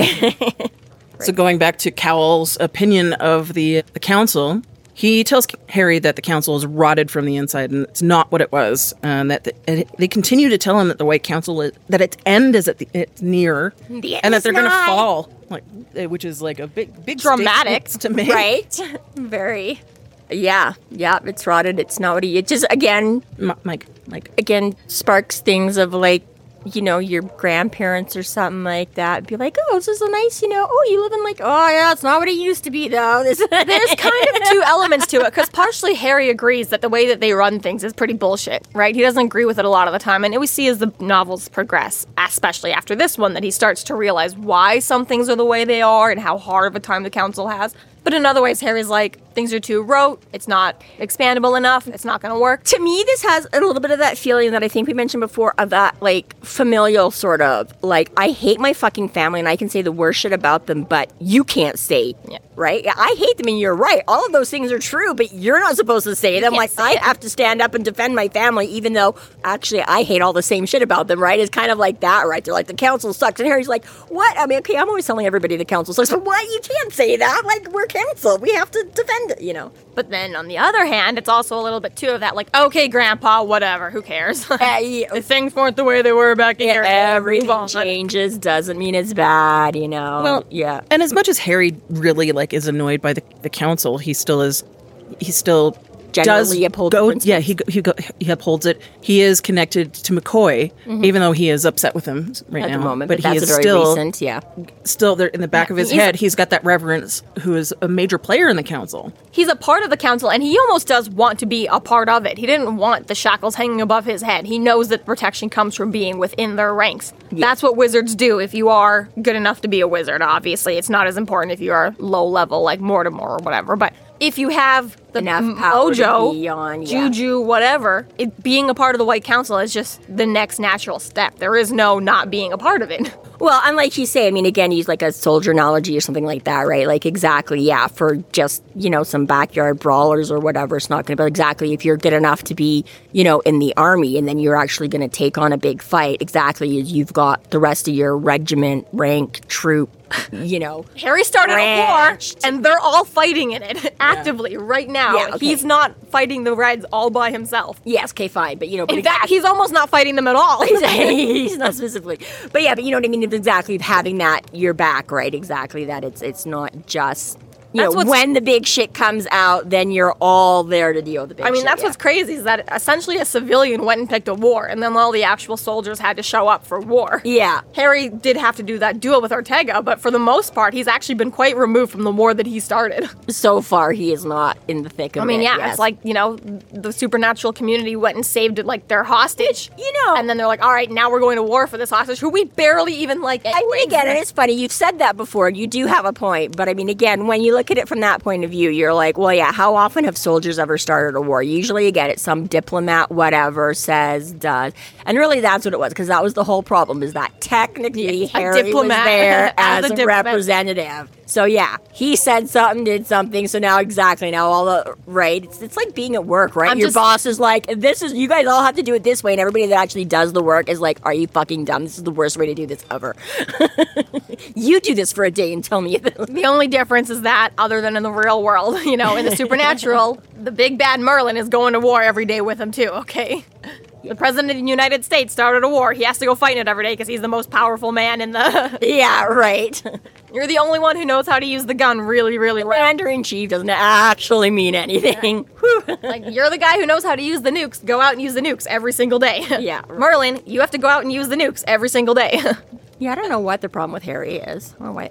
I- So going back to Cowell's opinion of the the council, he tells Harry that the council is rotted from the inside and it's not what it was. And that the, and they continue to tell him that the White Council is, that its end is at the it's near, The end and that is they're going to nigh. fall, like eh, which is like a big big Dramatic, statement to make. right? Very. Yeah, yeah, it's rotted. It's not what he, it just, again, M- Mike, Mike. again sparks things of like, you know, your grandparents or something like that. Be like, oh, this is a nice, you know, oh, you live in like, oh yeah, it's not what it used to be though. This There's kind of two elements to it, because partially Harry agrees that the way that they run things is pretty bullshit, right? He doesn't agree with it a lot of the time, and we see as the novels progress, especially after this one, that he starts to realize why some things are the way they are and how hard of a time the council has. But in other ways, Harry's like, things are too rote, it's not expandable enough, it's not going to work. To me, this has a little bit of that feeling that I think we mentioned before of that, like, familial sort of, like, I hate my fucking family and I can say the worst shit about them, but you can't say, Yeah. right? Yeah, I hate them and you're right. All of those things are true, but you're not supposed to say them. can't Like, say I it. have to stand up and defend my family, even though, actually, I hate all the same shit about them, right? It's kind of like that, right? They're like, the council sucks. And Harry's like, what? I mean, okay, I'm always telling everybody the council sucks, but what? You can't say that. Like, we're council. We have to defend it, you know? But then on the other hand, it's also a little bit too of that, like, okay, Grandpa, whatever, who cares? Uh, yeah, If things weren't the way they were back in your day, move everything on. changes doesn't mean it's bad, you know. Well, yeah. And as much as Harry really like is annoyed by the, the council, he still is. He still Generally does uphold go. principles. Yeah, he go- he go, he upholds it. He is connected to McCoy, even though he is upset with him right At now. the moment, but, but, he that's is a very still recent, yeah. still there in the back of his he's- head. He's got that reverence, who is a major player in the council. He's a part of the council, and he almost does want to be a part of it. He didn't want the shackles hanging above his head. He knows that protection comes from being within their ranks. That's what wizards do if you are good enough to be a wizard, obviously. It's not as important if you are low level, like Mortimer or whatever, but if you have the Enough m- power to mojo, be on, yeah. juju, whatever, it, being a part of the White Council is just the next natural step. There is no not being a part of it. Well, and like you say, I mean, again, use like a soldier analogy or something like that, right? Like, exactly, yeah, for just, you know, some backyard brawlers or whatever, it's not going to be exactly if you're good enough to be, you know, in the army and then you're actually going to take on a big fight, exactly, you've got the rest of your regiment, rank, troop, you know. Harry started Branched. a war, and they're all fighting in it actively right now. Yeah, okay. He's not fighting the Reds all by himself. Yes, okay, fine, but, you know, but In fact, he's almost not fighting them at all. he's not specifically, but yeah, but you know what I mean. It's exactly having that your back, right? Exactly that. It's it's not just you That's know what's- when the big shit comes out, then you're all there to deal with the big. I mean, shit, that's yeah. what's crazy is that essentially a civilian went and picked a war, and then all the actual soldiers had to show up for war. Yeah. Harry did have to do that duel with Ortega, but for the most part, he's actually been quite removed from the war that he started. So far, he is not in the thick of it. I mean, yeah, yes. it's like, you know, the supernatural community went and saved, like, their hostage. you know, And then they're like, all right, now we're going to war for this hostage, who we barely even, like, I mean, again, and it's funny. You've said that before. You do have a point, but I mean, again, when you look at it from that point of view, you're like, well, yeah. How often have soldiers ever started a war? Usually, again, it's some diplomat, whatever, says, does, and really, that's what it was, because that was the whole problem. Is that technically Yeah, a Harry diplomat was there as as, a a, diplomat. representative. So yeah, he said something, did something. So now, exactly now, all the right. It's, it's like being at work, right? I'm Your just- boss is like, this is you guys all have to do it this way, and everybody that actually does the work is like, are you fucking dumb? This is the worst way to do this ever. You do this for a day and tell me. The only difference is that, other than in the real world, you know, in the supernatural, the big bad Merlin is going to war every day with him too, okay? The president of the United States started a war. He has to go fight in it every day because he's the most powerful man in the... Yeah, right. You're the only one who knows how to use the gun really, really well. Commander in chief doesn't actually mean anything. Whew. Like, you're the guy who knows how to use the nukes. Go out and use the nukes every single day. Yeah. Merlin, you have to go out and use the nukes every single day. Yeah, I don't know what the problem with Harry is. Oh, wait.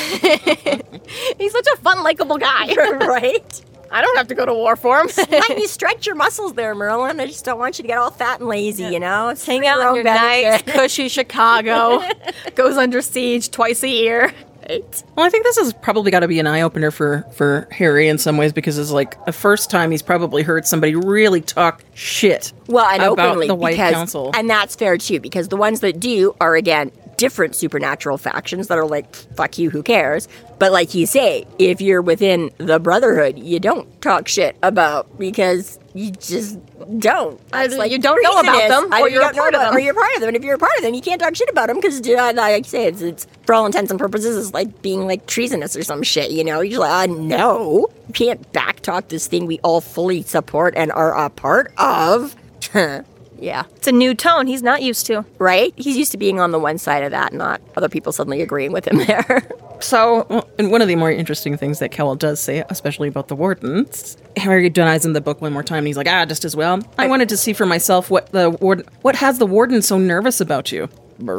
He's such a fun, likable guy. Right? I don't have to go to war for him. Let you stretch your muscles there, Merlin. I just don't want you to get all fat and lazy, you know? It's Hang out in your nice, cushy Chicago. Goes under siege twice a year. Right. Well, I think this has probably got to be an eye-opener for, for Harry in some ways, because it's like the first time he's probably heard somebody really talk shit Well, and about openly, the White because, Council. And that's fair, too, because the ones that do are, again, different supernatural factions that are like, fuck you, who cares? But like you say, if you're within the Brotherhood, you don't talk shit about, because you just don't. Either That's like you don't know about treasonous. them, Either or you you're a don't know part of about- them. Or you're part of them. And if you're a part of them, you can't talk shit about them, because, uh, like I say, it's, it's, for all intents and purposes, it's like being like treasonous or some shit, you know? You're like, uh, no. You can't backtalk this thing we all fully support and are a part of. Yeah. It's a new tone he's not used to. Right? He's used to being on the one side of that, not other people suddenly agreeing with him there. So, Well, and one of the more interesting things that Cowell does say, especially about the wardens, Harry denies in the book one more time, and he's like, ah, just as well. I wanted to see for myself what the warden, what has the warden so nervous about you?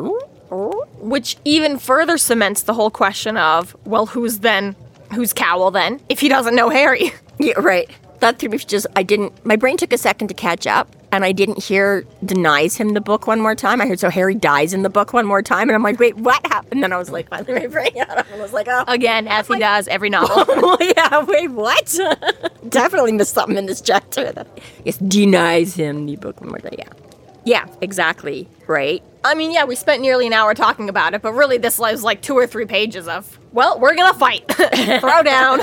which even further cements the whole question of, well, who's then, who's Cowell then, if he doesn't know Harry? Yeah, right. That threw me just, I didn't, my brain took a second to catch up, and I didn't hear denies him the book one more time. I heard so Harry dies in the book one more time, and I'm like, wait, what happened? And then I was like, finally my brain got up, and I was like, oh. Again, as he does every novel. Oh, yeah, wait, what? Definitely missed something in this chapter. That, yes, denies him the book one more time, yeah. Yeah, exactly, right? I mean, yeah, we spent nearly an hour talking about it, but really this was like two or three pages of, well, we're gonna fight. Throw down.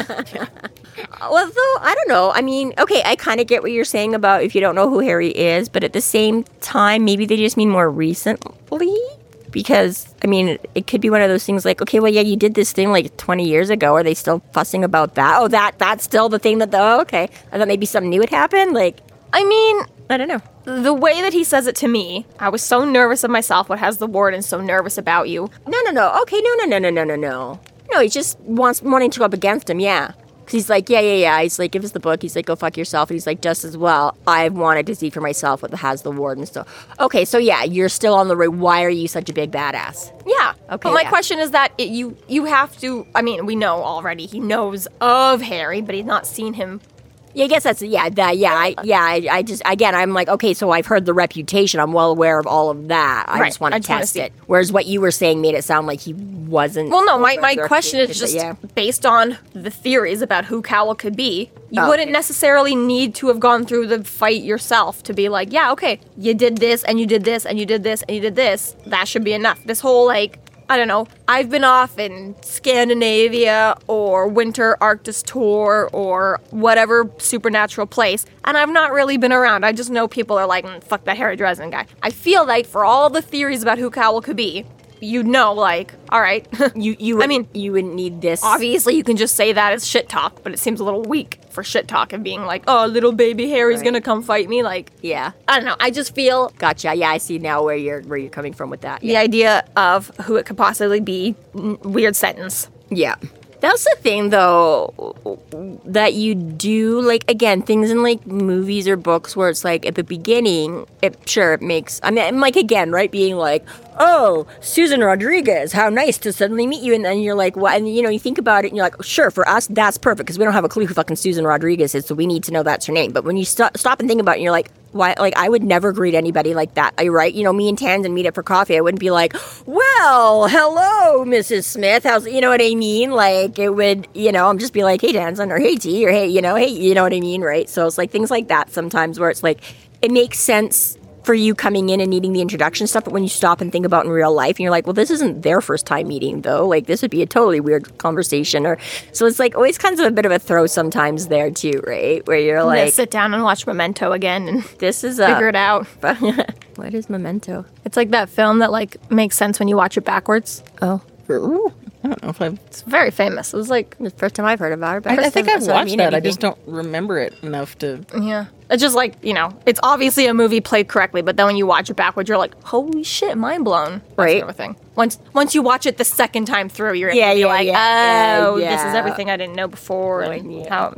Well, though, I don't know. I mean, okay, I kind of get what you're saying about if you don't know who Harry is, but at the same time, maybe they just mean more recently? Because, I mean, it, it could be one of those things like, okay, well, yeah, you did this thing like twenty years ago. Are they still fussing about that? Oh, that that's still the thing that, the, oh, okay. I thought maybe something new had happened? Like, I mean, I don't know. the way that he says it to me, I was so nervous of myself. What has the warden so nervous about you? No, no, no. Okay, no, no, no, no, no, no, no. No, he just wants wanting to go up against him, yeah. Because he's like, yeah, yeah, yeah. He's like, give us the book. He's like, go fuck yourself. And he's like, just as well, I've wanted to see for myself what has the warden still. Okay, so yeah, you're still on the road. Why are you such a big badass? Yeah. Okay, But my yeah. question is that it, you you have to. I mean, we know already he knows of Harry, but he's not seen him. Yeah, I guess that's, yeah, that, yeah, I, yeah, I, I just, again, I'm like, okay, so I've heard the reputation. I'm well aware of all of that. I Right, just want I to just wanna test see it. Whereas what you were saying made it sound like he wasn't. Well, no. My, the my question is reputation, just but yeah. based on the theories about who Cowell could be. You Oh, wouldn't okay. necessarily need to have gone through the fight yourself to be like, yeah, okay, you did this and you did this and you did this and you did this. That should be enough. This whole like. I don't know, I've been off in Scandinavia or Winter Arctis tour or whatever supernatural place, and I've not really been around. I just know people are like, mm, fuck that Harry Dresden guy. I feel like for all the theories about who Cowell could be, you'd know, like, all right. You, you, I mean, you wouldn't need this. obviously you can just say that as shit talk, but it seems a little weak for shit talk and being like, oh, little baby Harry's Right. gonna come fight me. Like, Yeah. I don't know. I just feel Gotcha. Yeah, I see now where you're where you're coming from with that. the idea of who it could possibly be, n- weird sentence. Yeah. That's the thing, though, that you do, like, again, things in, like, movies or books where it's, like, at the beginning, it sure, it makes, I mean, like, again, right, being like, oh, Susan Rodriguez, how nice to suddenly meet you, and then you're like, what, and, you know, you think about it, and you're like, sure, for us, that's perfect, because we don't have a clue who fucking Susan Rodriguez is, so we need to know that's her name, but when you st- stop and think about it, you're like, why, like, I would never greet anybody like that, I right? You know, me and Tanzan meet up for coffee, I wouldn't be like, well, hello, Missus Smith, how's, you know what I mean? Like, it would, you know, I'm just be like, hey, Tanzan, or hey, T, or hey, you know, hey, you know what I mean, right? So it's like things like that sometimes where it's like, it makes sense for you coming in and needing the introduction stuff, but when you stop and think about in real life, and you're like, well, this isn't their first time meeting, though. Like, this would be a totally weird conversation. Or so it's like always kind of a bit of a throw sometimes there too, right? Where you're Like, like, sit down and watch Memento again and this is a figure it out. What is Memento? It's like that film that like makes sense when you watch it backwards. Oh, Ooh, I don't know if I've... It's very famous. It was like, the first time I've heard about it. But I, I first think time- I've doesn't watched mean that. I anything. just don't remember it enough to... yeah. It's just like, you know, it's obviously a movie played correctly, but then when you watch it backwards, you're like, holy shit, mind blown. That Right. sort of thing. Once once you watch it the second time through, you're Yeah, able to be yeah, like, yeah, oh, yeah, this is yeah. everything I didn't know before. Right, and yeah. how, yeah.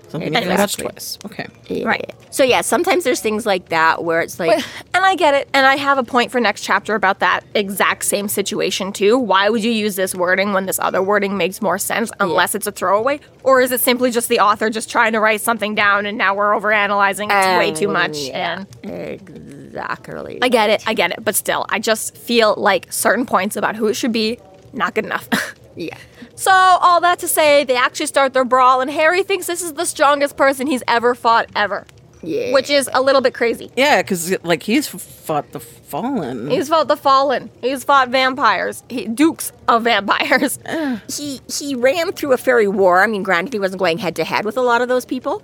Something Exactly. you watch twice. Okay. Yeah. Right. So yeah, sometimes there's things like that where it's like, And I get it. And I have a point for next chapter about that exact same situation too. Why would you use this wording when this other wording makes more sense unless it's a throwaway? Or is it simply just the author just trying to write something down and now we're overanalyzing it's way too much? yeah. And exactly. I get it. I get it. But still, I just feel like certain points about who it should be, not good enough. Yeah. So, all that to say, they actually start their brawl, and Harry thinks this is the strongest person he's ever fought, ever. Yeah. Which is a little bit crazy. Yeah, because, like, he's fought the Fallen. He's fought the Fallen. He's fought vampires. He, dukes of vampires. He he ran through a fairy war. I mean, granted, he wasn't going head to head with a lot of those people,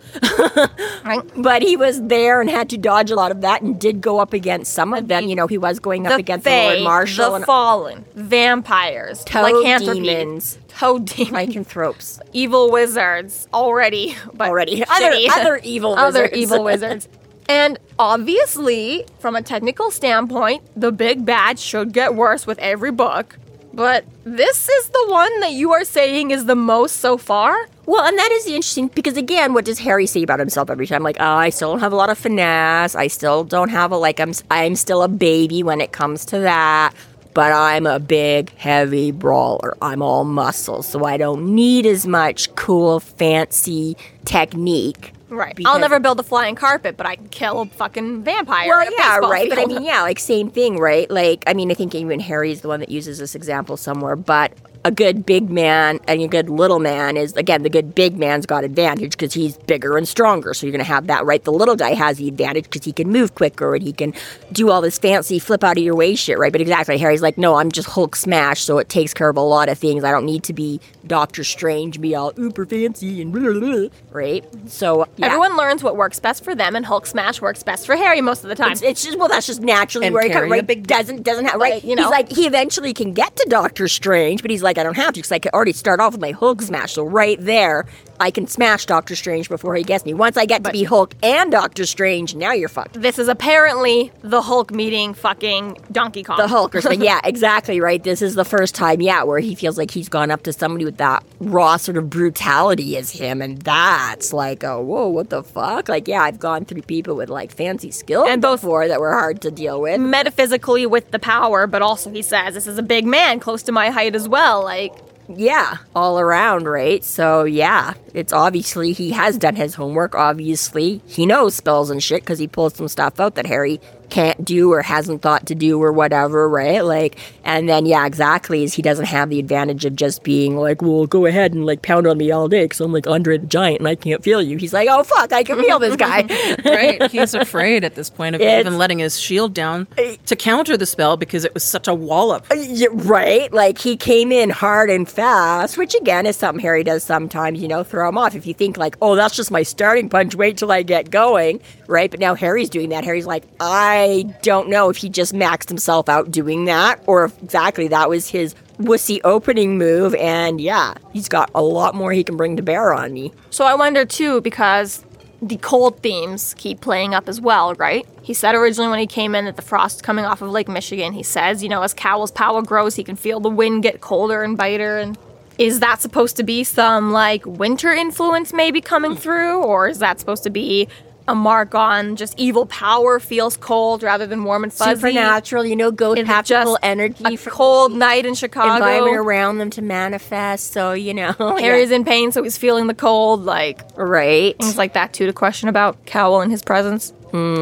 Right? but he was there and had to dodge a lot of that, and did go up against some of them. You know, he was going up The against Fae, the Lord Marshal the and Fallen, vampires, Toad lycanthropy, demons, toad demons, lycanthropes. evil wizards already, but Already. Other- shitty. other evil other wizards. evil wizards. And obviously, from a technical standpoint, the big bad should get worse with every book. But this is the one that you are saying is the most so far? Well, and that is the interesting, because again, what does Harry say about himself every time? Like, oh, I still don't have a lot of finesse. I still don't have a, like, I'm, I'm still a baby when it comes to that. But I'm a big, heavy brawler. I'm all muscle, so I don't need as much cool, fancy technique. Right. Because- I'll never build a flying carpet, but I can kill a fucking vampire. Well, in a yeah, baseball right. But I field. mean, yeah, like, same thing, right? Like, I mean, I think even Harry's the one that uses this example somewhere, but a good big man and a good little man is, again, the good big man's got advantage because he's bigger and stronger. So you're going to have that, right? The little guy has the advantage because he can move quicker and he can do all this fancy flip out of your way shit, right? But exactly, Harry's like, no, I'm just Hulk smash, so it takes care of a lot of things. I don't need to be Doctor Strange, be all uber fancy and blah, blah, blah, right? So yeah. Everyone learns what works best for them, and Hulk smash works best for Harry most of the time. It's, it's just, well, that's just naturally And where he carry right, a big- doesn't doesn't have right. Right, you know. He's like, he eventually can get to Doctor Strange, but he's like, I don't have to because I can already start off with my Hulk smash. So right there, I can smash Doctor Strange before he gets me. Once I get to be Hulk and Doctor Strange, now you're fucked. This is apparently the Hulk meeting fucking Donkey Kong. The Hulk or something. Yeah, exactly right. This is the first time, yeah, where he feels like he's gone up to somebody with that raw sort of brutality as him, and that's like, oh, whoa, what the fuck? Like, yeah, I've gone through people with like fancy skills And both- before that were hard to deal with. Metaphysically with the power, but also he says this is a big man close to my height as well. Like, Yeah, all around, right? So, yeah, it's obviously he has done his homework. Obviously, he knows spells and shit because he pulls some stuff out that Harry can't do or hasn't thought to do or whatever, right? Like, and then, yeah, exactly, is he doesn't have the advantage of just being like, well, go ahead and, like, pound on me all day because I'm, like, Andre the Giant and I can't feel you. He's like, oh, fuck, I can feel this guy. Right? He's afraid at this point of It's- even letting his shield down to counter the spell because it was such a wallop. Yeah, right? Like, he came in hard and fast, which again is something Harry does sometimes, you know, throw him off. If you think, like, oh, that's just my starting punch, wait till I get going, right? But now Harry's doing that. Harry's like, I don't know if he just maxed himself out doing that or if exactly that was his wussy opening move. And yeah, he's got a lot more he can bring to bear on me. so I wonder too, because the cold themes keep playing up as well, right? He said originally when he came in that the frost coming off of Lake Michigan, he says, you know, as Cowell's power grows, he can feel the wind get colder and biter. And is that supposed to be some like winter influence maybe coming through? Or is that supposed to be a mark on just evil power feels cold rather than warm and fuzzy? Supernatural, you know, ghost Is it have just energy a for cold night in Chicago? environment around them to manifest. So, you know, Harry's in pain, so he's feeling the cold, like yeah. right. things like that too. To question about Cowell and his presence.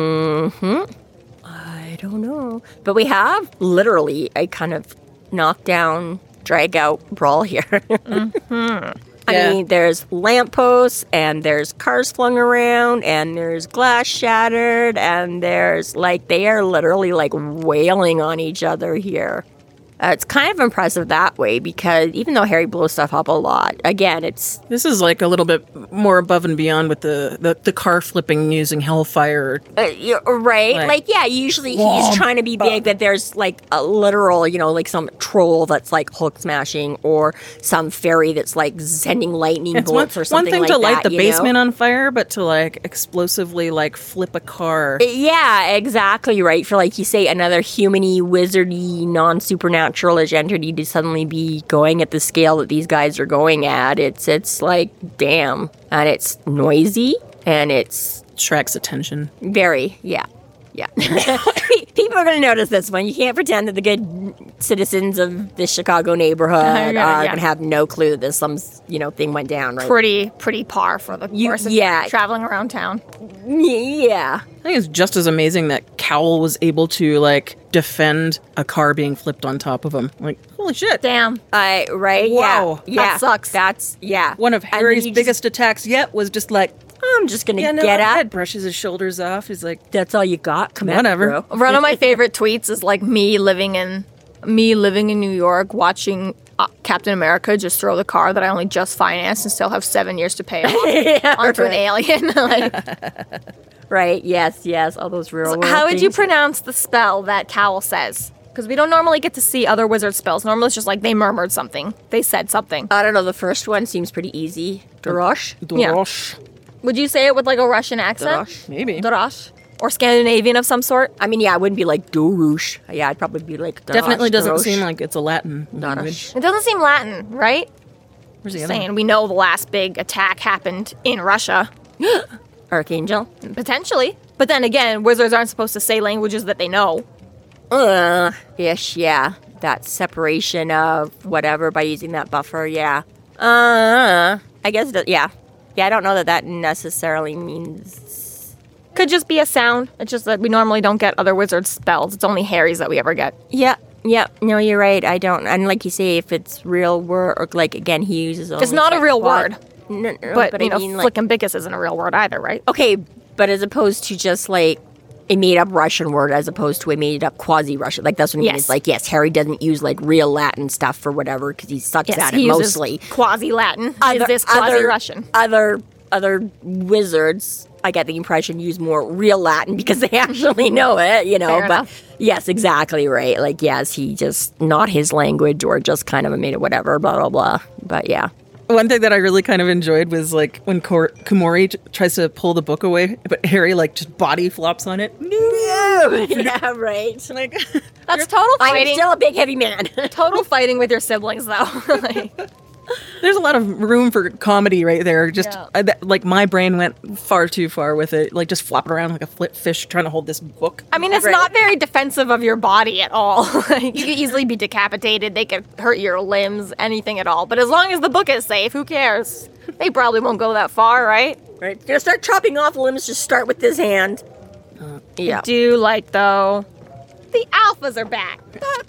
I don't know. But we have literally a kind of knockdown, drag out brawl here. Mm-hmm. I Yeah. mean, there's lampposts and there's cars flung around and there's glass shattered and there's like, they are literally like wailing on each other here. Uh, it's kind of impressive that way because even though Harry blows stuff up a lot, again, it's This is like a little bit more above and beyond with the, the, the car flipping using hellfire. Uh, you're right. Like- Like, yeah, usually he's Womp. trying to be big, that there's like a literal, you know, like some troll that's like Hulk smashing or some fairy that's like sending lightning It's one, bolts or one something thing like to light that, the you basement know? on fire, but to like explosively like flip a car. Yeah, exactly right. For like you say, another humany, wizardy, non-supernatural supernatural entity to suddenly be going at the scale that these guys are going at. It's it's like, damn. And it's noisy, and it's Attracts attention. very, yeah. Yeah. People are going to notice this one. You can't pretend that the good citizens of the Chicago neighborhood Uh, yeah, are yeah. going to have no clue that this some, you know, thing went down, right? Pretty, pretty par for the You- course of yeah. traveling around town. Yeah. I think it's just as amazing that Cowell was able to, like, defend a car being flipped on top of him. Like, holy shit. Damn. I right. Wow. Yeah. Yeah. That sucks. That's yeah. One of And then Harry's you just- biggest attacks yet was just like, I'm just gonna yeah, no, get go up. ahead. Brushes his shoulders off. He's like, That's all you got. Come Whatever. at, bro. One of my favorite tweets is like me living in me living in New York, watching uh, Captain America just throw the car that I only just financed and still have seven years to pay off Yeah, onto an right. alien. Like, Right. Yes. Yes. All those real world how would you things. pronounce the spell that Cowell says? Because we don't normally get to see other wizard spells. Normally it's just like they murmured something, they said something. I don't know. The first one seems pretty easy. Darosh. Yeah. Dorosh. Would you say it with like a Russian accent? Darosh. Maybe. Darash. Or Scandinavian of some sort? I mean, yeah, I wouldn't be like Dorush. Yeah, I'd probably be like Darosh, Definitely doesn't Darosh. seem like it's a Latin language. Darosh. It doesn't seem Latin, right? Where's the other Saying we know the last big attack happened in Russia. Archangel. Potentially. But then again, wizards aren't supposed to say languages that they know. Uh, ish, yeah. That separation of whatever by using that buffer, yeah. Uh, I guess, that, yeah. Yeah, I don't know that that necessarily means... Could just be a sound. It's just that we normally don't get other wizard spells. It's only Harry's that we ever get. Yeah, yeah. No, you're right. I don't... And like you say, if it's real word, or like, again, he uses... It's not a real word. No, no, But, but you I know, mean, like... Flickenbickus isn't a real word either, right? Okay, but as opposed to just like a made up Russian word as opposed to a made up quasi Russian. Like that's what I mean. Yes. It's like, yes, Harry doesn't use like real Latin stuff for whatever because he sucks at he it uses mostly. quasi-Latin. Is this quasi-Russian? Other other wizards, I get the impression, use more real Latin because they actually know it, you know. Fair but enough. yes, exactly right. Like yes, he just not his language or just kind of a made it whatever, blah blah blah. But yeah. One thing that I really kind of enjoyed was like when Kor- Kumori t- tries to pull the book away, but Harry like just body flops on it. No. Yeah, right. Like, That's total I'm fighting. still a big heavy man. Total fighting with your siblings, though. Like, there's a lot of room for comedy right there. Just Yeah. I, that, like my brain went far too far with it, like just flopping around like a flip fish trying to hold this book. I mean, it's Right. not very defensive of your body at all. Like, you could easily be decapitated. They could hurt your limbs, anything at all. But as long as the book is safe, who cares? They probably won't go that far, right? Right. Gonna start chopping off limbs, just start with this hand. Yeah. Do like, though, the alphas are back.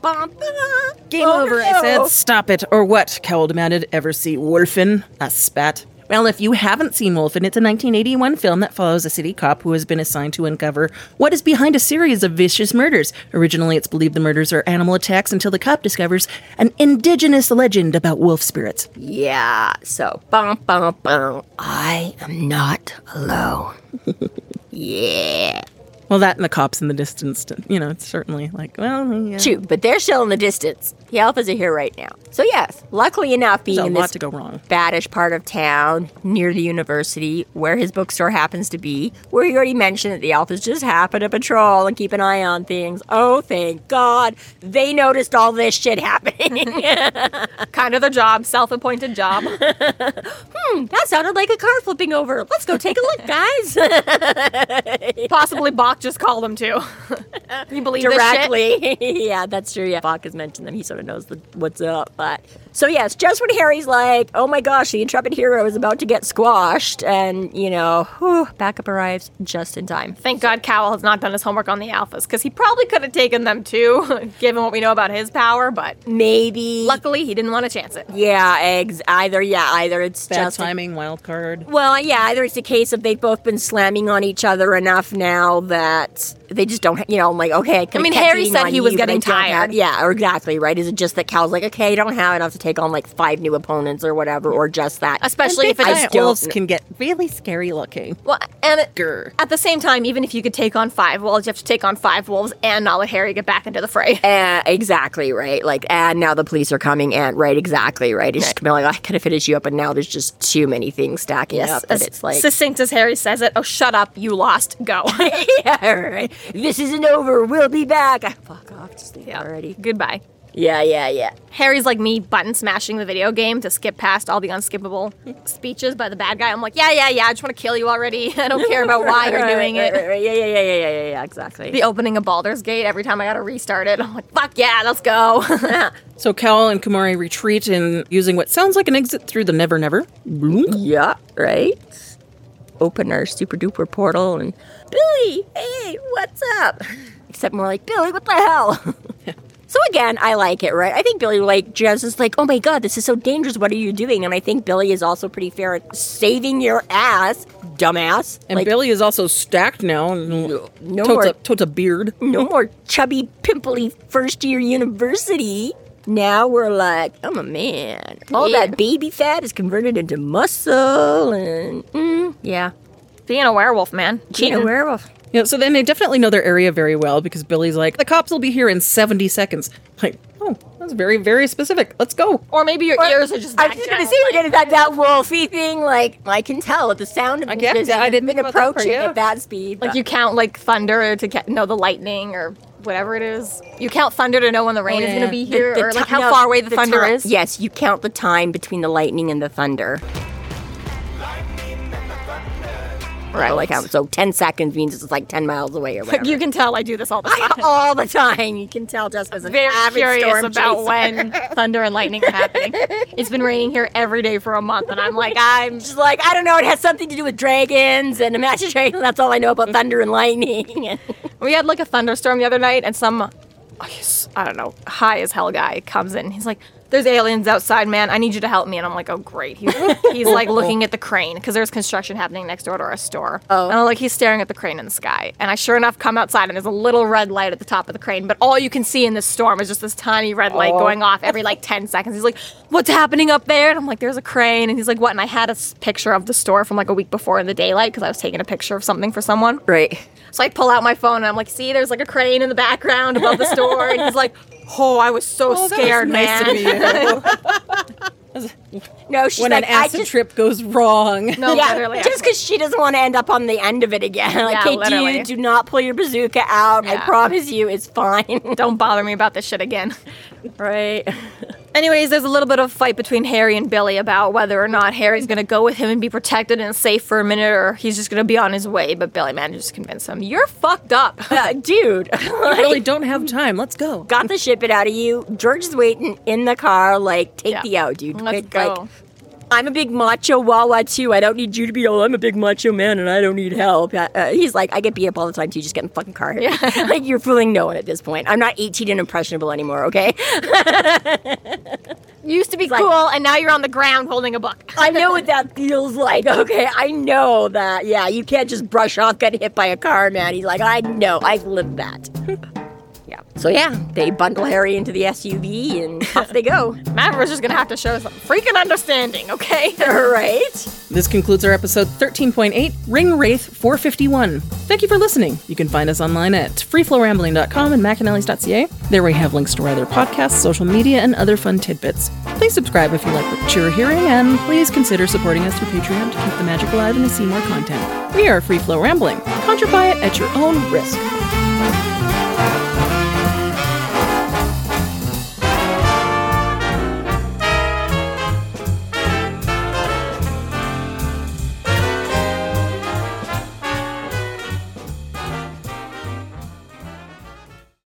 Game Oh, over, I no. said. Stop it, or what? Cowell demanded. Ever see Wolfen? A spat. Well, if you haven't seen Wolfen, it's a nineteen eighty-one film that follows a city cop who has been assigned to uncover what is behind a series of vicious murders. Originally, it's believed the murders are animal attacks until the cop discovers an indigenous legend about wolf spirits. Yeah. So, bum, bum, bum. I am not alone. Yeah. Well, that and the cops in the distance, you know, it's certainly like, well, yeah. True, but they're still in the distance. The alphas are here right now. So yes, luckily enough, being There's a in lot this to go wrong. baddish part of town near the university, where his bookstore happens to be, where he already mentioned that the alphas just happen to patrol and keep an eye on things. Oh, thank God, they noticed all this shit happening. Kind of their job, self-appointed job. Hmm, that sounded like a car flipping over. Let's go take a look, guys. Possibly Bach just called them to. You believe this shit? Directly. Yeah, that's true. Yeah, Bach has mentioned them. He sort of knows the, what's up. But so yes, just when Harry's like, "Oh my gosh, the intrepid hero is about to get squashed," and you know, whew, backup arrives just in time. Thank God Cowell has not done his homework on the alphas, because he probably could have taken them too, given what we know about his power, but Maybe. luckily he didn't want to chance it. Yeah. Eggs. Either. Yeah. Either it's Bad just. a- timing, wild card. well, yeah. Either it's a case of they've both been slamming on each other enough now that they just don't. ha- You know, I'm like, okay. I, could've mean, kept Harry being said on he was you, but getting I don't have- tired. yeah. Or exactly right. Is it just that Cal's like, okay, I don't have enough to take on like five new opponents or whatever, or just that? Especially if I it's still- wolves can get really scary looking. Well, and it, Grr. at the same time, even if you could take on five wolves, you have to take on five wolves and not let Harry get back into the fray. Uh, exactly right. Like, and now the police are coming. And right, exactly right. It's just gonna be like, I could have finished you up, and now there's just too many things stacking up. That as it's like, succinct as Harry says it. Oh, shut up! You lost. Go. yeah, right. This isn't over. We'll be back. Ah, fuck off. Just leave it Yeah. already. Goodbye. Yeah, yeah, yeah. Harry's like me button smashing the video game to skip past all the unskippable speeches by the bad guy. I'm like, yeah, yeah, yeah, I just want to kill you already. I don't care about why you're doing right, it. Right, right. Yeah, yeah, yeah, yeah, yeah, yeah, exactly. The opening of Baldur's Gate, every time I gotta restart it, I'm like, fuck yeah, let's go. So Cal and Kumari retreat in using what sounds like an exit through the Never Never. Yeah, right? Open our super duper portal and, Billy, hey, what's up? Except more like, Billy, what the hell? So again, I like it, right? I think Billy, like, Jez is like, oh my god, this is so dangerous, what are you doing? And I think Billy is also pretty fair at saving your ass, dumbass. And like, Billy is also stacked now. no, no totes, more, a, totes a beard. no more chubby, pimply first-year university. Now we're like, I'm a man. All Yeah. that baby fat is converted into muscle and, mm, yeah. Being a werewolf, man. Being a werewolf. Yeah, so then they definitely know their area very well because Billy's like, the cops will be here in seventy seconds. Like, oh, that's very, very specific. Let's go. Or maybe your Or- ears are just I that was going to down, say, we're like- getting that, that wolfy thing, like, I can tell at the sound of I it. get because that. I I've didn't been think about that part, approaching yeah. at that speed. Like you count like thunder to ca- know the lightning or whatever it is. You count thunder to know when the rain Oh, is yeah. going to be The- here, the or like ti- how no, far away the, the thunder ti- is. Yes, you count the time between the lightning and the thunder. Right. So, like, um, so ten seconds means it's like ten miles away or whatever. You can tell I do this all the time. all the time. You can tell just as an Very avid curious storm about chaser. when thunder and lightning are happening. It's been raining here every day for a month, and I'm like, I'm Just like, I don't know, it has something to do with dragons and Imagine Dragons. That's all I know about thunder and lightning. We had like a thunderstorm the other night, and some, I guess, I don't know, high as hell guy comes in. He's like, "There's aliens outside, man. I need you to help me." And I'm like, "Oh, great." He's, he's like looking at the crane because there's construction happening next door to our store. Oh. And I'm like, he's staring at the crane in the sky. And I sure enough come outside, and there's a little red light at the top of the crane. But all you can see in this storm is just this tiny red light Oh. going off every like ten seconds. He's like, "What's happening up there?" And I'm like, "There's a crane." And he's like, "What?" And I had a s- picture of the store from like a week before in the daylight because I was taking a picture of something for someone. Right. So I pull out my phone and I'm like, "See, there's like a crane in the background above the store." And he's like, "Oh, I was so Oh, that was scared, nice man." to meet you. No, she's when like, an I acid just, trip goes wrong. No, yeah, literally. just because she doesn't want to end up on the end of it again. Like, Yeah, hey, literally. dude, do not pull your bazooka out. I Yeah. promise you, it's fine. Don't bother me about this shit again. Right. Anyways, there's a little bit of fight between Harry and Billy about whether or not Harry's going to go with him and be protected and safe for a minute, or he's just going to be on his way. But Billy manages to convince him, "You're fucked up." Uh, dude, I really don't have time. Let's go. got the shit bit out of you. George is waiting in the car. Like, take Yeah. the out, dude. Let's Quick, go. Like, I'm a big macho Wawa too. I don't need you to be. Oh, I'm a big macho man and I don't need help. Uh, uh, he's like, I get beat up all the time too. Just get in the fucking car. Yeah. Like, you're fooling no one at this point. I'm not eighteen and impressionable anymore. Okay. You used to be like- cool, and now you're on the ground holding a book. I know what that feels like. Okay, I know that. Yeah, you can't just brush off getting hit by a car, man. He's like, I know. I've lived that. Yeah. So yeah, they bundle Harry into the S U V and off they go. Maverick's just going to have to show some freaking understanding, okay? Right. This concludes our episode thirteen point eight, Ring Wraith four fifty-one. Thank you for listening. You can find us online at free flow rambling dot com and macanellis dot c a. There we have links to our other podcasts, social media, and other fun tidbits. Please subscribe if you like what you're hearing, and please consider supporting us through Patreon to keep the magic alive and to see more content. We are Free Flow Rambling. Contribute at your own risk.